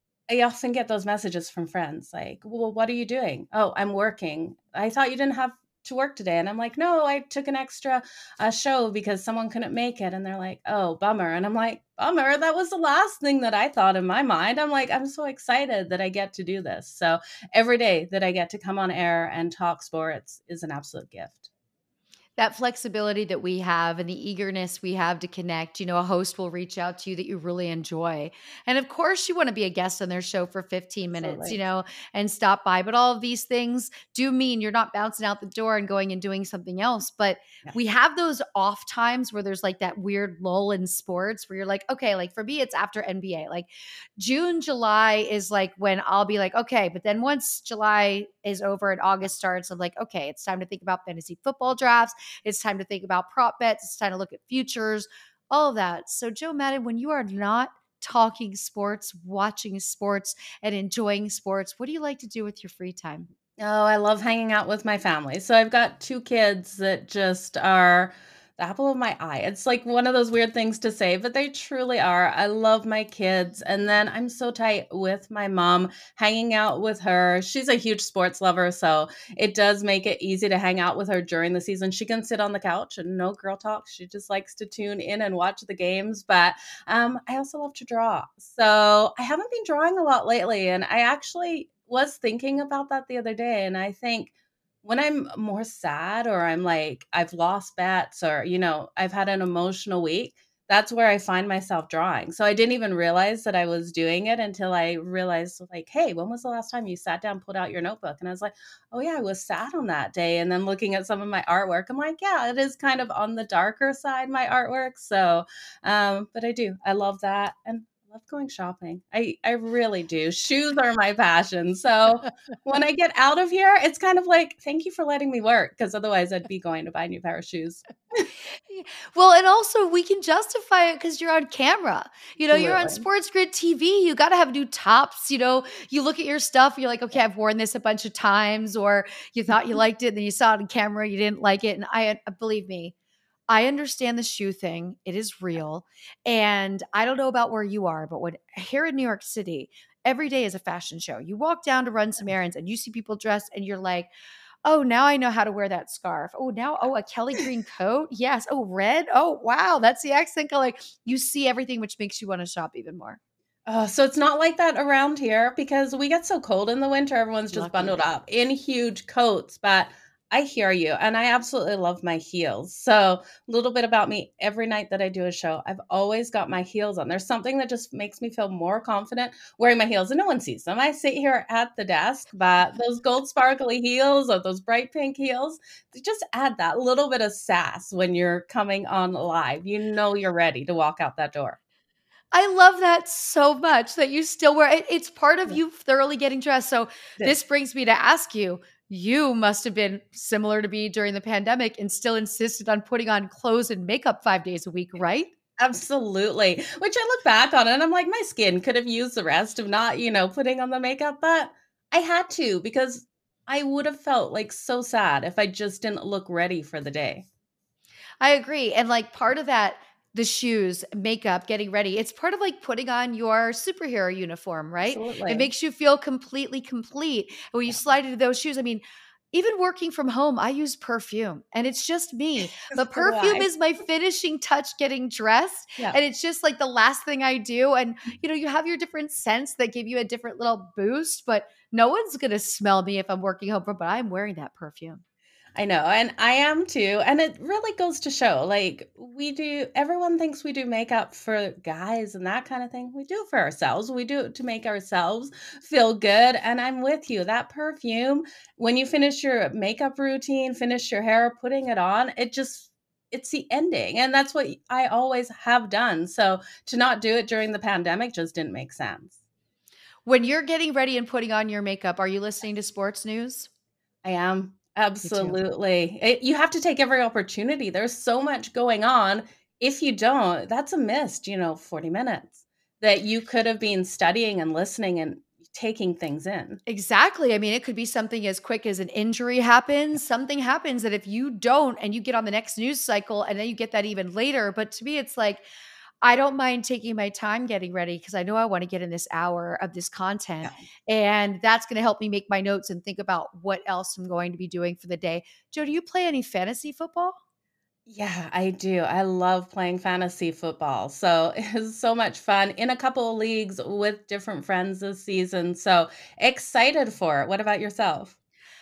I often get those messages from friends like, "Well, what are you doing?" "Oh, I'm working." "I thought you didn't have to work today." And I'm like, "No, I took an extra uh, show because someone couldn't make it." And they're like, "Oh, bummer." And I'm like, "Bummer? That was the last thing that I thought in my mind." I'm like, "I'm so excited that I get to do this." So every day that I get to come on air and talk sports is an absolute gift. that flexibility that we have and the eagerness we have to connect. You know, a host will reach out to you that you really enjoy. And of course, you want to be a guest on their show for fifteen minutes, you Absolutely. know, and stop by. But all of these things do mean you're not bouncing out the door and going and doing something else. But Yeah. we have those off times where there's like that weird lull in sports where you're like, okay, like for me, it's after N B A. Like June, July is like when I'll be like, okay, but then once July is over and August starts, I'm like, okay, it's time to think about fantasy football drafts. It's time to think about prop bets. It's time to look at futures, all of that. So, Joe Madden, when you are not talking sports, watching sports, and enjoying sports, what do you like to do with your free time? Oh, I love hanging out with my family. So I've got two kids that just are the apple of my eye. It's like one of those weird things to say, but they truly are. I love my kids. And then I'm so tight with my mom, hanging out with her. She's a huge sports lover, so it does make it easy to hang out with her during the season. She can sit on the couch and no girl talk. She just likes to tune in and watch the games. But um, I also love to draw. So I haven't been drawing a lot lately. And I actually was thinking about that the other day. And I think when I'm more sad or I'm like, I've lost bets or, you know, I've had an emotional week, that's where I find myself drawing. So I didn't even realize that I was doing it until I realized, like, hey, when was the last time you sat down, pulled out your notebook? And I was like, oh, yeah, I was sad on that day. And then looking at some of my artwork, I'm like, yeah, it is kind of on the darker side, my artwork. So, um, but I do. I love that. And I love going shopping. I, I really do. Shoes are my passion. So, when I get out of here, it's kind of like, "Thank you for letting me work," because otherwise I'd be going to buy a new pair of shoes. Y Well, and also we can justify it because 'cause you're on camera. You know, you're on Absolutely. Sports Grid T V, you gotta have new tops, you know? You look at your stuff, you're like, "Okay, Yeah. I've worn this a bunch of times," or you thought you liked it, then you saw it on camera, you didn't like it, and I uh, believe me, I understand the shoe thing, it is real, and I don't know about where you are, but when here in New York City, every day is a fashion show. You walk down to run some errands, and you see people dressed, and you're like, oh, now I know how to wear that scarf. Oh, now, oh, a Kelly green coat. Yes. Oh, red. Oh, wow. That's the accent color. Like you see everything, which makes you want to shop even more. Oh, so it's not like that around here because we get so cold in the winter, everyone's just bundled Lucky. up in huge coats, but I hear you, and I absolutely love my heels. So, a little bit about me, every night that I do a show, I've always got my heels on. There's something that just makes me feel more confident wearing my heels, and no one sees them. I sit here at the desk, but those gold sparkly heels or those bright pink heels, they just add that little bit of sass when you're coming on live. You know you're ready to walk out that door. I love that so much that you still wear it. It's part of Yeah, you thoroughly getting dressed. So it this is. brings me to ask you, you must have been similar to me during the pandemic and still insisted on putting on clothes and makeup five days a week, right? Absolutely, which I look back on it and I'm like, my skin could have used the rest of not, you know, putting on the makeup, but I had to because I would have felt, like, so sad if I just didn't look ready for the day. I agree. And like part of that, the shoes, makeup, getting ready, it's part of like putting on your superhero uniform, right? It Absolutely. makes you feel completely complete. And when you Yeah. slide into those shoes, I mean, even working from home, I use perfume and it's just me. But So do perfume I. is my finishing touch getting dressed. Yeah. And it's just like the last thing I do. And, you know, you have your different scents that give you a different little boost, but no one's going to smell me if I'm working home, but I'm wearing that perfume. I know, and I am too, and it really goes to show, like, we do everyone thinks we do makeup for guys and that kinda thing. We do it for ourselves. We do it to make ourselves feel good, and I'm with you. That perfume, when you finish your makeup routine, finish your hair, putting it on, it just it's the ending, and that's what I always have done. So, to not do it during the pandemic just didn't make sense. When you're getting ready and putting on your makeup, are you listening to sports news? I am. Me too. Absolutely. It you have to take every opportunity. There's so much going on. If you don't, that's a missed, you know, forty minutes that you could have been studying and listening and taking things in. Exactly. I mean, it could be something as quick as an injury happens. Something happens that if you don't and you get on the next news cycle and then you get that even later. But to me, it's like, I don't mind taking my time getting ready because I know I want to get in this hour of this content. Yeah. And that's going to help me make my notes and think about what else I'm going to be doing for the day. Joe, do you play any fantasy football? Yeah, I do. I love playing fantasy football. So it's so much fun in a couple of leagues with different friends this season. So excited for it. What about yourself?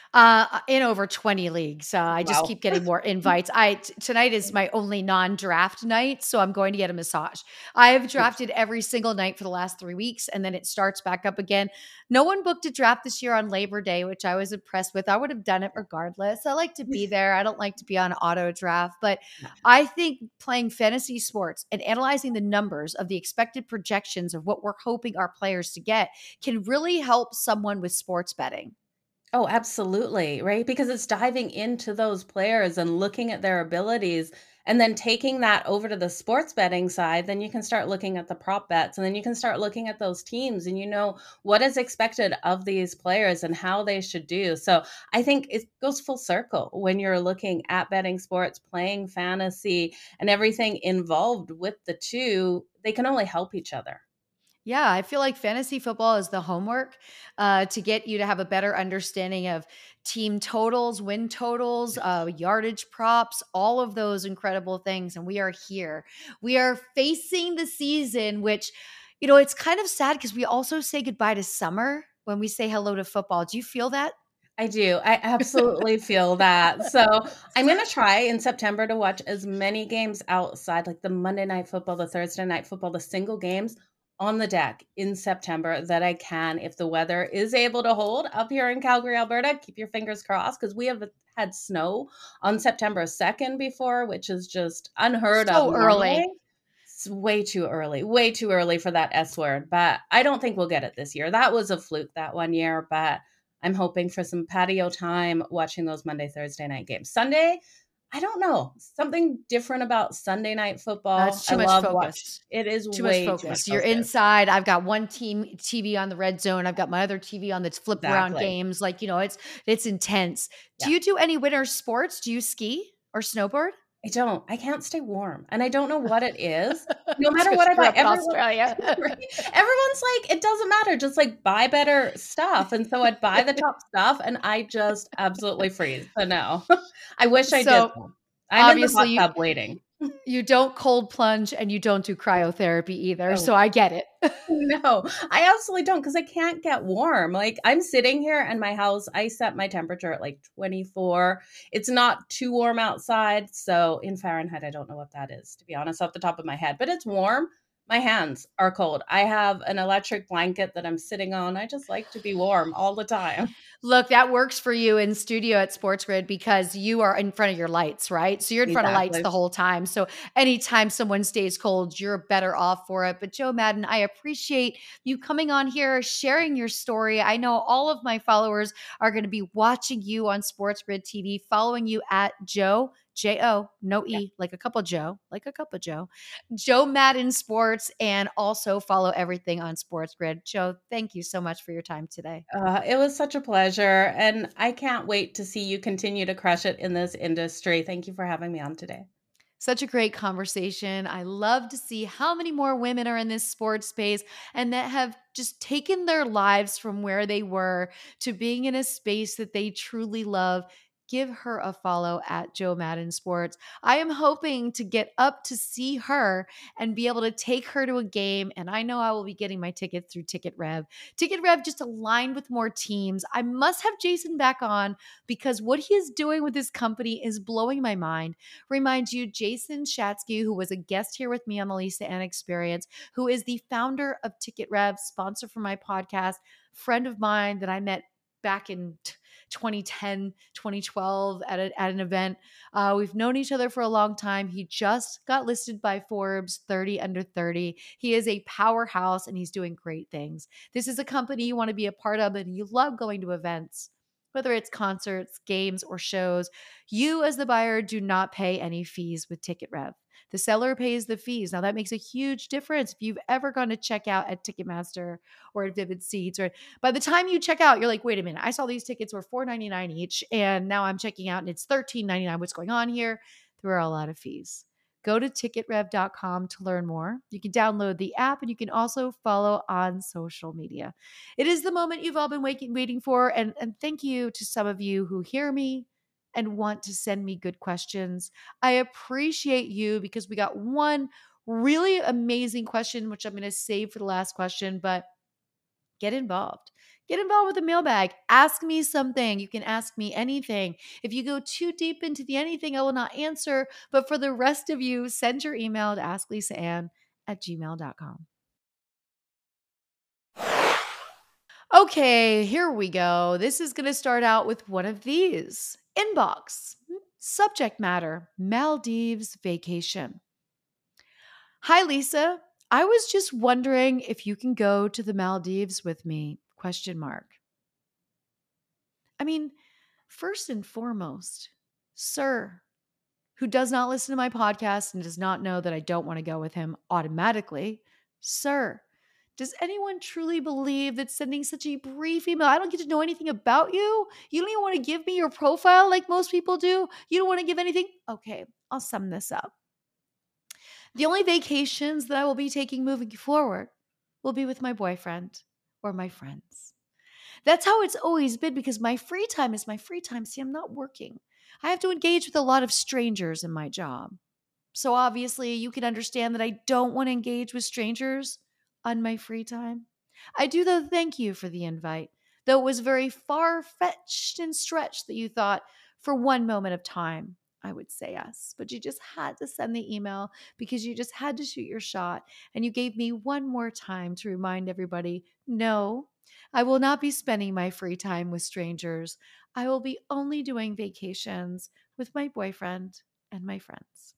Uh, in over twenty leagues. Uh, I just Wow. keep getting more invites. I t- tonight is my only non-draft night, so I'm going to get a massage. I have drafted every single night for the last three weeks, and then it starts back up again. No one booked a draft this year on Labor Day, which I was impressed with. I would have done it regardless. I like to be there. I don't like to be on auto draft, but Yeah. I think playing fantasy sports and analyzing the numbers of the expected projections of what we're hoping our players to get can really help someone with sports betting. Oh, absolutely, right? Because it's diving into those players and looking at their abilities and then taking that over to the sports betting side, then you can start looking at the prop bets and then you can start looking at those teams and you know what is expected of these players and how they should do. So, I think it goes full circle when you're looking at betting sports, playing fantasy, and everything involved with the two, they can only help each other. Yeah, I feel like fantasy football is the homework uh, to get you to have a better understanding of team totals, win totals, uh, yardage props, all of those incredible things. And we are here. We are facing the season, which, you know, it's kind of sad because we also say goodbye to summer when we say hello to football. Do you feel that? I do. I absolutely feel that. So, I'm gonna try in September to watch as many games outside, like the Monday Night Football, the Thursday Night Football, the single games on the deck in September that I can if the weather is able to hold up here in Calgary, Alberta. Keep your fingers crossed because we have had snow on September second before, which is just unheard of So normally. early. It's way too early, way too early for that S word, but I don't think we'll get it this year. That was a fluke that one year, but I'm hoping for some patio time watching those Monday, Thursday night games. Sunday, I don't know. Something different about Sunday night football. That's I too much love watch focus. it is Too much way too much focus. You're focus. inside. I've got one team T V on the red zone. I've got my other T V on that's flip around Exactly. games. Like, you know, it's it's intense. Do Yeah. you do any winter sports? Do you ski or snowboard? I don't. I can't stay warm, and I don't know what it is. No matter Because what I you're buy, up in everyone Australia. right? Everyone's like, "It doesn't matter, just, like, buy better stuff," and so I'd buy the top stuff, and I just absolutely freeze, so no. I wish I did So, though. I'm in the obviously, hot you tub waiting. you don't cold plunge and you don't do cryotherapy either, Oh, so I get it. no, I absolutely don't not 'cause I can't get warm, like, I'm sitting here in my house, I set my temperature at, like, twenty-four. It's not too warm outside, so in Fahrenheit, I don't know what that is, to be honest, off the top of my head, but it's warm. My hands are cold. I have an electric blanket that I'm sitting on. I just like to be warm all the time. Look, that works for you in studio at Sports Grid because you are in front of your lights, right? So you're in front of lights Exactly. the whole time. So anytime someone stays cold, you're better off for it. But Joe Madden, I appreciate you coming on here, sharing your story. I know all of my followers are going to be watching you on Sports Grid T V, following you at Joe, J O, no Yeah. E, like a couple Joe, like a couple Joe, Joe Madden Sports, and also follow everything on Sports Grid. Joe, thank you so much for your time today. Uh, it was such a pleasure, and I can't wait to see you continue to crush it in this industry. Thank you for having me on today. Such a great conversation. I love to see how many more women are in this sports space and that have just taken their lives from where they were to being in a space that they truly love. Give her a follow at Joe Madden Sports. I am hoping to get up to see her and be able to take her to a game. And I know I will be getting my tickets through Ticket Rev. Ticket Rev just aligned with more teams. I must have Jason back on because what he is doing with this company is blowing my mind. Remind you, Jason Shatsky, who was a guest here with me on the Lisa Ann Experience, who is the founder of Ticket Rev, sponsor for my podcast, friend of mine that I met back in twenty ten, twenty twelve at, a, at an event. Uh, we've known each other for a long time. He just got listed by Forbes thirty under thirty. He is a powerhouse and he's doing great things. This is a company you want to be a part of and you love going to events, whether it's concerts, games, or shows. You, as the buyer, do not pay any fees with Ticket Rev. The seller pays the fees. Now, that makes a huge difference if you've ever gone to check out at Ticketmaster or at Vivid Seats. Or by the time you check out, you're like, wait a minute, I saw these tickets were four ninety-nine each, and now I'm checking out and it's thirteen ninety-nine. What's going on here? There are a lot of fees. Go to ticket rev dot com to learn more. You can download the app and you can also follow on social media. It is the moment you've all been waiting, waiting for. And, and thank you to some of you who hear me and want to send me good questions. I appreciate you because we got one really amazing question, which I'm going to save for the last question, but get involved. Get involved with the mailbag. Ask me something. You can ask me anything. If you go too deep into the anything, I will not answer. But for the rest of you, send your email to asklisaann at gmail dot com. Okay, here we go. This is going to start out with one of these. Inbox. Subject matter, Maldives vacation. Hi, Lisa. I was just wondering if you can go to the Maldives with me? Question mark. I mean, first and foremost, sir, who does not listen to my podcast and does not know that I don't want to go with him automatically, sir, does anyone truly believe that sending such a brief email, I don't get to know anything about you? You don't even want to give me your profile like most people do? You don't want to give anything? Okay, I'll sum this up. The only vacations that I will be taking moving forward will be with my boyfriend or my friends. That's how it's always been because my free time is my free time. See, I'm not working. I have to engage with a lot of strangers in my job. So obviously, you can understand that I don't want to engage with strangers on my free time. I do, though, thank you for the invite though it was very far fetched and stretched that you thought for one moment of time, I would say yes. But you just had to send the email because you just had to shoot your shot. And you gave me one more time to remind everybody no, I will not be spending my free time with strangers. I will be only doing vacations with my boyfriend and my friends.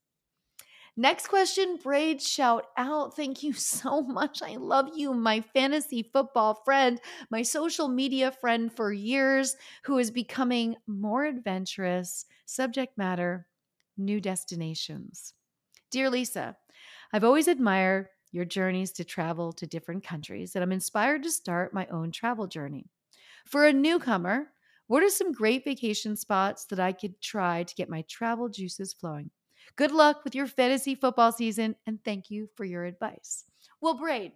Next question, Braid, shout out. Thank you so much. I love you, my fantasy football friend, my social media friend for years, who is becoming more adventurous. Subject matter, new destinations. Dear Lisa, I've always admired your journeys to travel to different countries, and I'm inspired to start my own travel journey. For a newcomer, what are some great vacation spots that I could try to get my travel juices flowing? Good luck with your fantasy football season, and thank you for your advice. Well, Braid,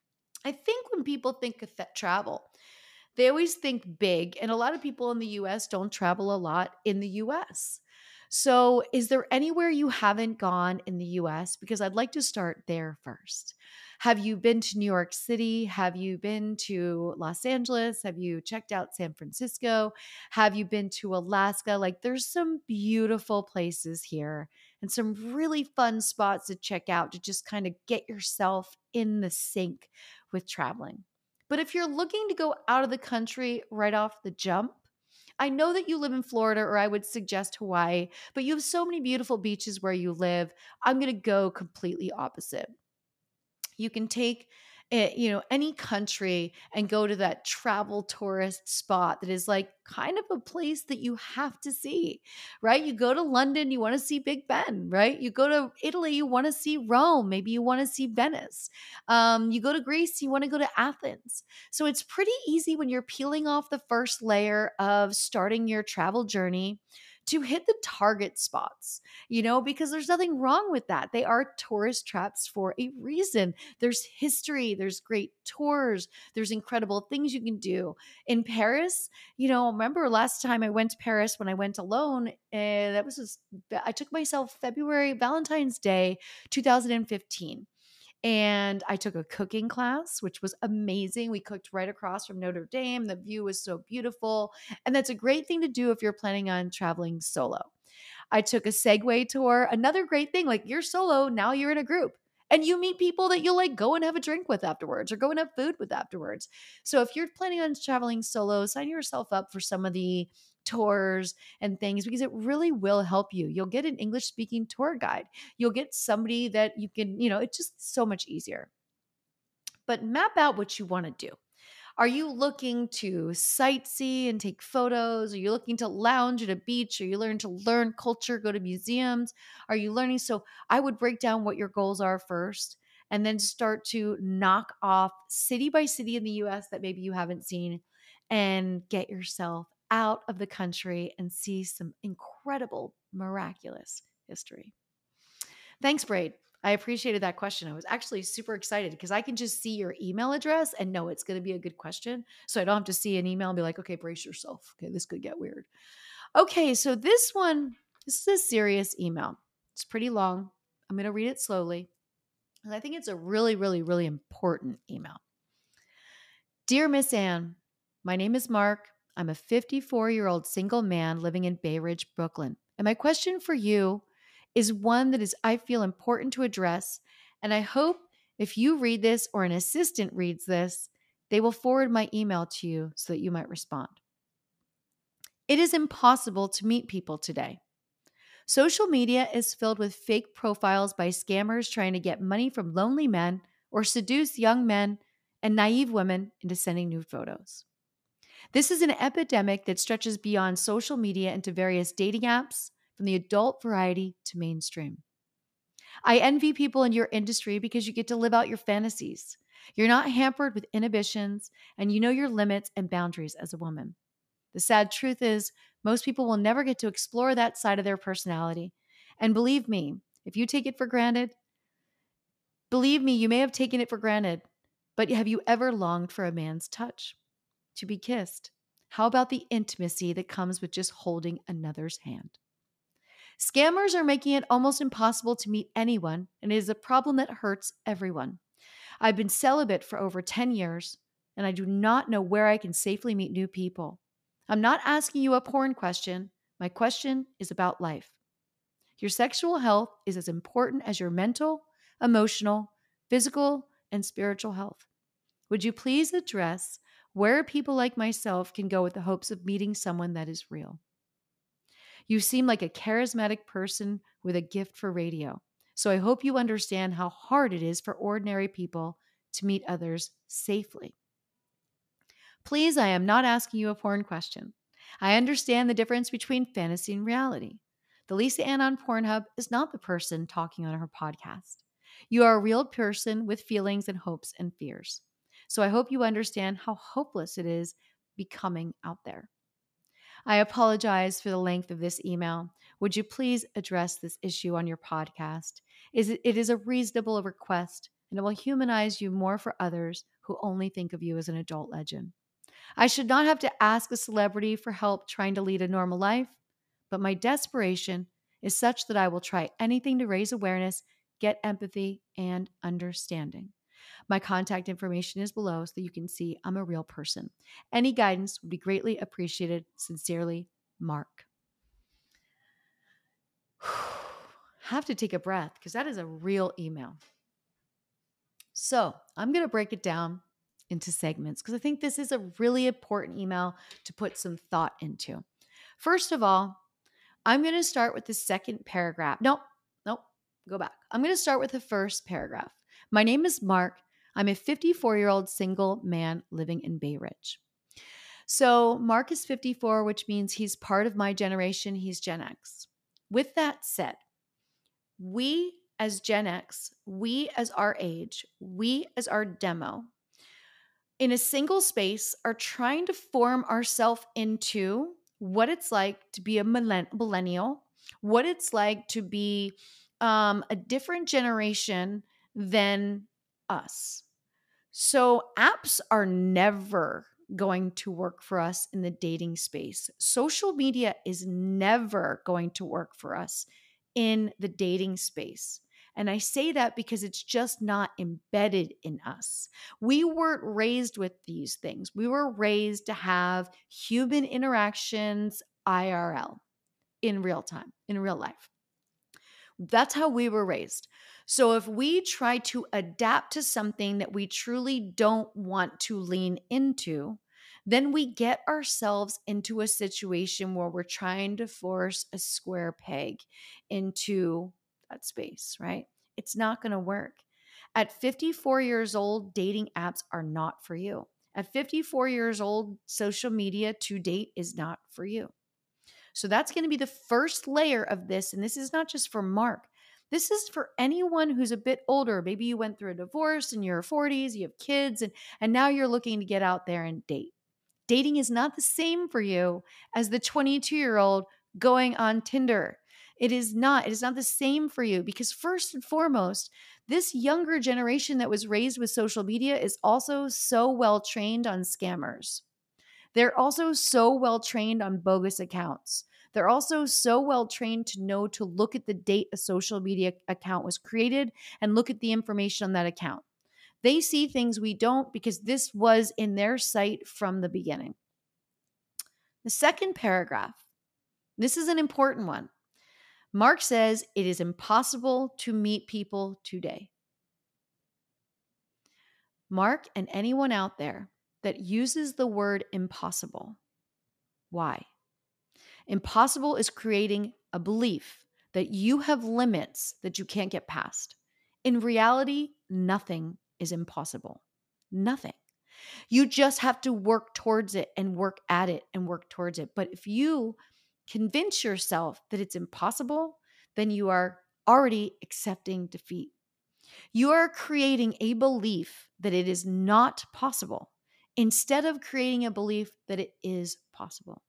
I think when people think of that travel, they always think big, and a lot of people in the U S don't travel a lot in the U S. So, is there anywhere you haven't gone in the U S? Because I'd like to start there first. Have you been to New York City? Have you been to Los Angeles? Have you checked out San Francisco? Have you been to Alaska? Like, there's some beautiful places here and some really fun spots to check out to just kind of get yourself in the sync with traveling. But if you're looking to go out of the country right off the jump, I know that you live in Florida, or I would suggest Hawaii, but you have so many beautiful beaches where you live. I'm going to go completely opposite. You can take it, you know, any country and go to that travel tourist spot that is like kind of a place that you have to see, right? You go to London, you want to see Big Ben, right? You go to Italy, you want to see Rome, maybe you want to see Venice. Um, you go to Greece, you want to go to Athens. So it's pretty easy when you're peeling off the first layer of starting your travel journey to hit the target spots, you know, because there's nothing wrong with that. They are tourist traps for a reason. There's history, there's great tours, there's incredible things you can do. In Paris, you know, remember last time I went to Paris when I went alone, and that was just, I took myself February, Valentine's Day, two thousand fifteen. And I took a cooking class, which was amazing. We cooked right across from Notre Dame. The view was so beautiful. And that's a great thing to do if you're planning on traveling solo. I took a Segway tour. Another great thing, like you're solo, now you're in a group. And you meet people that you'll like go and have a drink with afterwards or go and have food with afterwards. So if you're planning on traveling solo, sign yourself up for some of the tours and things because it really will help you. You'll get an English speaking tour guide. You'll get somebody that you can, you know, it's just so much easier. But map out what you want to do. Are you looking to sightsee and take photos? Are you looking to lounge at a beach? Are you learning to learn culture, go to museums? Are you learning? So I would break down what your goals are first and then start to knock off city by city in the U S that maybe you haven't seen and get yourself out of the country and see some incredible, miraculous history. Thanks, Braid. I appreciated that question. I was actually super excited because I can just see your email address and know it's going to be a good question. So I don't have to see an email and be like, okay, brace yourself. Okay, this could get weird. Okay, so this one, this is a serious email. It's pretty long. I'm going to read it slowly. And I think it's a really, really, really important email. Dear Miss Anne, my name is Mark. I'm a fifty-four year old single man living in Bay Ridge, Brooklyn. And my question for you is one that is I feel important to address, and I hope if you read this or an assistant reads this, they will forward my email to you so that you might respond. It is impossible to meet people today. Social media is filled with fake profiles by scammers trying to get money from lonely men or seduce young men and naive women into sending nude photos. This is an epidemic that stretches beyond social media into various dating apps, from the adult variety to mainstream. I envy people in your industry because you get to live out your fantasies. You're not hampered with inhibitions, and you know your limits and boundaries as a woman. The sad truth is, most people will never get to explore that side of their personality. And believe me, if you take it for granted, believe me, you may have taken it for granted, but have you ever longed for a man's touch? To be kissed? How about the intimacy that comes with just holding another's hand? Scammers are making it almost impossible to meet anyone, and it is a problem that hurts everyone. I've been celibate for over ten years, and I do not know where I can safely meet new people. I'm not asking you a porn question. My question is about life. Your sexual health is as important as your mental, emotional, physical, and spiritual health. Would you please address where people like myself can go with the hopes of meeting someone that is real? You seem like a charismatic person with a gift for radio. So I hope you understand how hard it is for ordinary people to meet others safely. Please, I am not asking you a porn question. I understand the difference between fantasy and reality. The Lisa Ann on Pornhub is not the person talking on her podcast. You are a real person with feelings and hopes and fears. So I hope you understand how hopeless it is becoming out there. I apologize for the length of this email. Would you please address this issue on your podcast? Is it, it is a reasonable request, and it will humanize you more for others who only think of you as an adult legend. I should not have to ask a celebrity for help trying to lead a normal life, but my desperation is such that I will try anything to raise awareness, get empathy, and understanding. My contact information is below so that you can see I'm a real person. Any guidance would be greatly appreciated. Sincerely, Mark. Have to take a breath because that is a real email. So I'm going to break it down into segments because I think this is a really important email to put some thought into. First of all, I'm going to start with the second paragraph. Nope, nope, go back. I'm going to start with the first paragraph. My name is Mark. I'm a fifty-four-year-old single man living in Bay Ridge. So Mark is fifty-four, which means he's part of my generation. He's Gen X. With that said, we as Gen X, we as our age, we as our demo, in a single space are trying to form ourselves into what it's like to be a millennial, what it's like to be um, a different generation than us. So apps are never going to work for us in the dating space. Social media is never going to work for us in the dating space. And I say that because it's just not embedded in us. We weren't raised with these things. We were raised to have human interactions I R L, in real time, in real life. That's how we were raised. So if we try to adapt to something that we truly don't want to lean into, then we get ourselves into a situation where we're trying to force a square peg into that space, right? It's not going to work. At fifty-four years old, dating apps are not for you. At fifty-four years old, social media to date is not for you. So that's going to be the first layer of this. And this is not just for Mark. This is for anyone who's a bit older. Maybe you went through a divorce in your forties, you have kids, and, and now you're looking to get out there and date. Dating is not the same for you as the twenty-two-year-old going on Tinder. It is not. It is not the same for you because first and foremost, this younger generation that was raised with social media is also so well trained on scammers. They're also so well trained on bogus accounts. They're also so well trained to know to look at the date a social media account was created and look at the information on that account. They see things we don't because this was in their sight from the beginning. The second paragraph, this is an important one. Mark says it is impossible to meet people today. Mark and anyone out there that uses the word impossible. Why? Impossible is creating a belief that you have limits that you can't get past. In reality, nothing is impossible. Nothing. You just have to work towards it and work at it and work towards it. But if you convince yourself that it's impossible, then you are already accepting defeat. You are creating a belief that it is not possible instead of creating a belief that it is possible.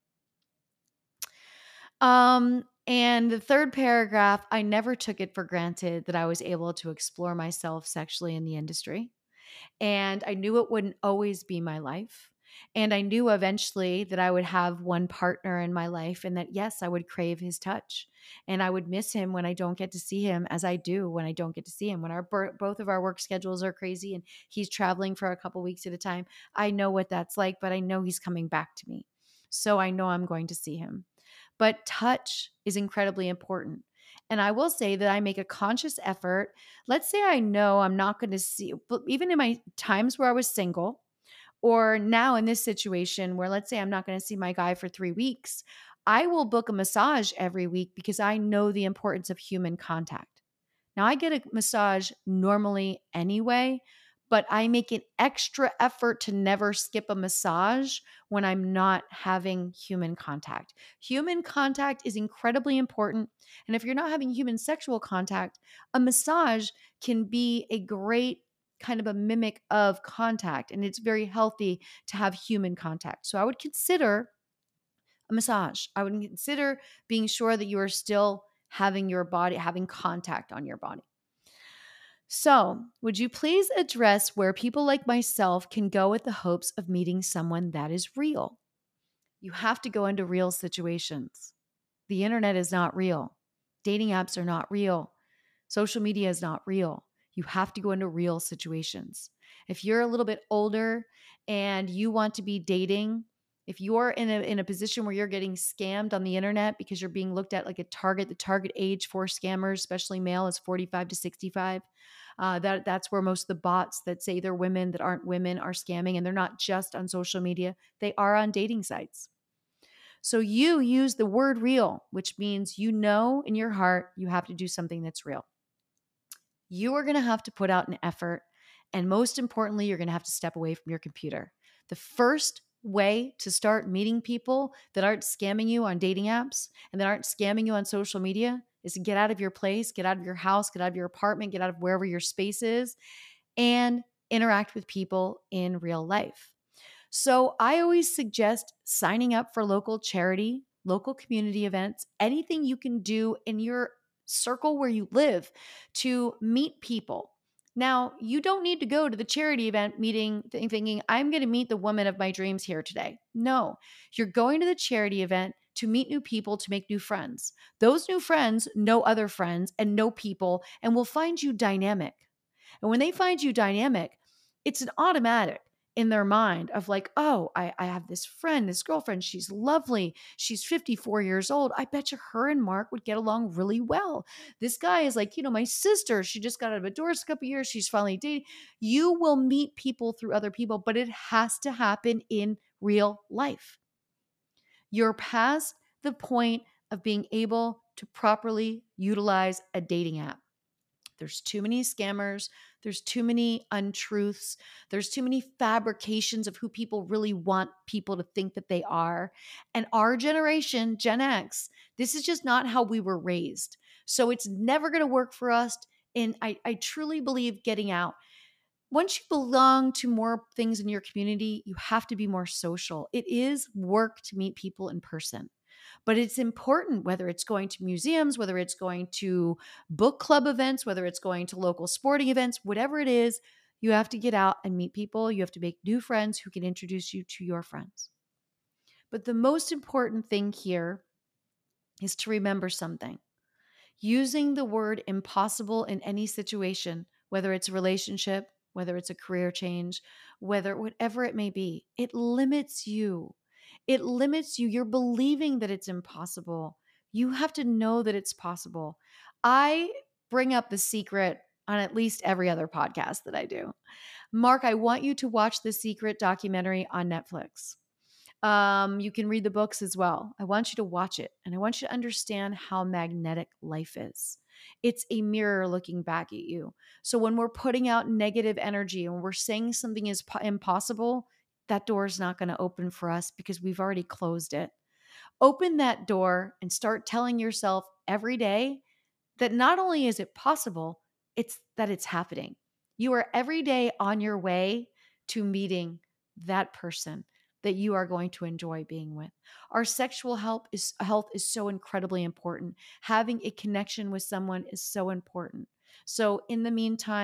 Um, and the third paragraph, I never took it for granted that I was able to explore myself sexually in the industry. And I knew it wouldn't always be my life. And I knew eventually that I would have one partner in my life and that, yes, I would crave his touch and I would miss him when I don't get to see him, as I do when I don't get to see him. When our both of our work schedules are crazy and he's traveling for a couple weeks at a time, I know what that's like, but I know he's coming back to me. So I know I'm going to see him. But touch is incredibly important. And I will say that I make a conscious effort. Let's say I know I'm not going to see, but even in my times where I was single, or now in this situation where let's say I'm not going to see my guy for three weeks, I will book a massage every week because I know the importance of human contact. Now, I get a massage normally anyway, but I make an extra effort to never skip a massage when I'm not having human contact. Human contact is incredibly important. And if you're not having human sexual contact, a massage can be a great kind of a mimic of contact. And it's very healthy to have human contact. So I would consider a massage. I would consider being sure that you are still having your body, having contact on your body. So, would you please address where people like myself can go with the hopes of meeting someone that is real? You have to go into real situations. The internet is not real. Dating apps are not real. Social media is not real. You have to go into real situations. If you're a little bit older and you want to be dating, if you're in a in a position where you're getting scammed on the internet because you're being looked at like a target, the target age for scammers, especially male, is forty-five to sixty-five. Uh, that that's where most of the bots that say they're women that aren't women are scamming, and they're not just on social media; they are on dating sites. So you use the word real, which means you know in your heart you have to do something that's real. You are going to have to put out an effort. And most importantly, you're going to have to step away from your computer. The first way to start meeting people that aren't scamming you on dating apps and that aren't scamming you on social media is to get out of your place, get out of your house, get out of your apartment, get out of wherever your space is, and interact with people in real life. So I always suggest signing up for local charity, local community events, anything you can do in your circle where you live to meet people. Now, you don't need to go to the charity event meeting thinking, I'm going to meet the woman of my dreams here today. No, you're going to the charity event to meet new people, to make new friends. Those new friends know other friends and know people and will find you dynamic. And when they find you dynamic, it's an automatic in their mind of like, oh, I, I have this friend, this girlfriend. She's lovely. She's fifty-four years old. I bet you her and Mark would get along really well. This guy is like, you know, my sister. She just got out of a divorce a couple years. She's finally dating. You will meet people through other people, but it has to happen in real life. You're past the point of being able to properly utilize a dating app. There's too many scammers. There's too many untruths. There's too many fabrications of who people really want people to think that they are. And our generation, Gen X, this is just not how we were raised. So it's never going to work for us. And I, I truly believe getting out. Once you belong to more things in your community, you have to be more social. It is work to meet people in person. But it's important whether it's going to museums, whether it's going to book club events, whether it's going to local sporting events, whatever it is, you have to get out and meet people. You have to make new friends who can introduce you to your friends. But the most important thing here is to remember something. Using the word impossible in any situation, whether it's a relationship, whether it's a career change, whether whatever it may be, it limits you. It limits you. You're believing that it's impossible. You have to know that it's possible. I bring up The Secret on at least every other podcast that I do. Mark, I want you to watch The Secret documentary on Netflix. Um, you can read the books as well. I want you to watch it and I want you to understand how magnetic life is. It's a mirror looking back at you. So when we're putting out negative energy and we're saying something is po- impossible, that door is not going to open for us because we've already closed it. Open that door and start telling yourself every day that not only is it possible, it's that it's happening. You are every day on your way to meeting that person that you are going to enjoy being with. Our sexual health is health is so incredibly important. Having a connection with someone is so important. So in the meantime,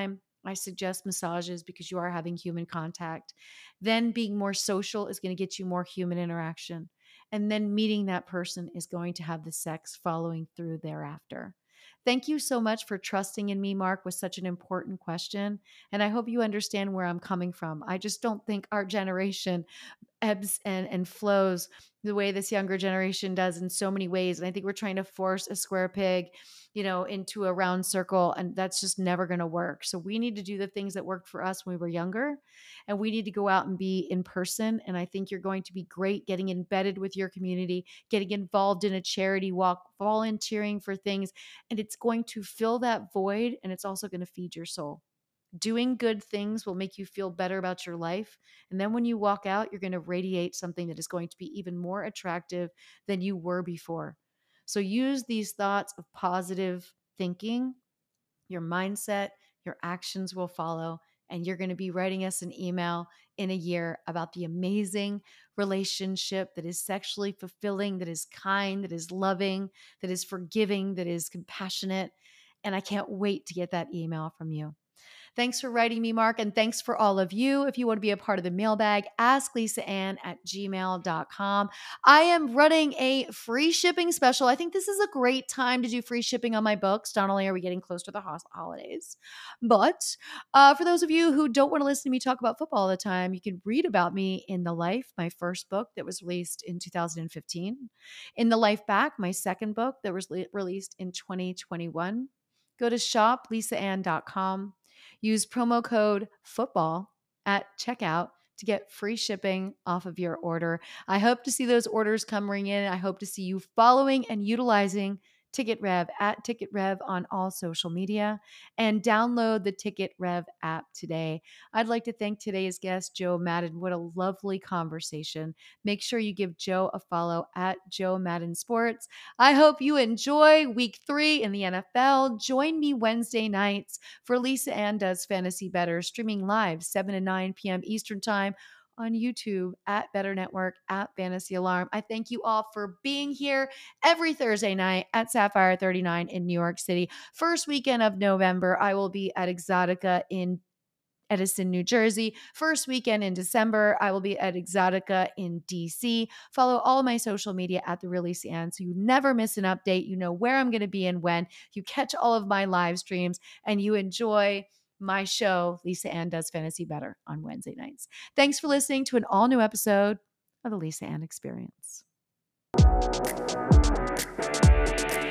I suggest massages because you are having human contact. Then being more social is going to get you more human interaction. And then meeting that person is going to have the sex following through thereafter. Thank you so much for trusting in me, Mark, with such an important question. And I hope you understand where I'm coming from. I just don't think our generation ebbs and, and flows the way this younger generation does in so many ways. And I think we're trying to force a square peg, you know, into a round circle, and that's just never going to work. So we need to do the things that worked for us when we were younger, and we need to go out and be in person. And I think you're going to be great getting embedded with your community, getting involved in a charity walk, volunteering for things, and it's going to fill that void, and it's also going to feed your soul. Doing good things will make you feel better about your life. And then when you walk out, you're going to radiate something that is going to be even more attractive than you were before. So use these thoughts of positive thinking. Your mindset, your actions will follow. And you're going to be writing us an email in a year about the amazing relationship that is sexually fulfilling, that is kind, that is loving, that is forgiving, that is compassionate. And I can't wait to get that email from you. Thanks for writing me, Mark, and thanks for all of you. If you want to be a part of the mailbag, ask Lisa Ann at gmail dot com. I am running a free shipping special. I think this is a great time to do free shipping on my books. Not only are we getting close to the holidays, but uh, for those of you who don't want to listen to me talk about football all the time, you can read about me in The Life, my first book that was released in two thousand fifteen. In The Life Back, my second book that was le- released in twenty twenty-one. Go to shop lisa ann dot com. Use promo code football at checkout to get free shipping off of your order. I hope to see those orders coming in. I hope to see you following and utilizing Ticket Rev at Ticket Rev on all social media, and download the Ticket Rev app today. I'd like to thank today's guest, Joe Madden. What a lovely conversation. Make sure you give Joe a follow at Joe Madden Sports. I hope you enjoy week three in the N F L. Join me Wednesday nights for Lisa Ann Does Fantasy Better, streaming live seven to nine p.m. Eastern Time on YouTube at Better Network at Fantasy Alarm. I thank you all for being here every Thursday night at Sapphire thirty-nine in New York City. First weekend of November, I will be at Exotica in Edison, New Jersey. First weekend in December, I will be at Exotica in D C. Follow all my social media at The Real Lisa Ann so you never miss an update. You know where I'm going to be and when. You catch all of my live streams and you enjoy my show, Lisa Ann Does Fantasy Better, on Wednesday nights. Thanks for listening to an all new episode of The Lisa Ann Experience.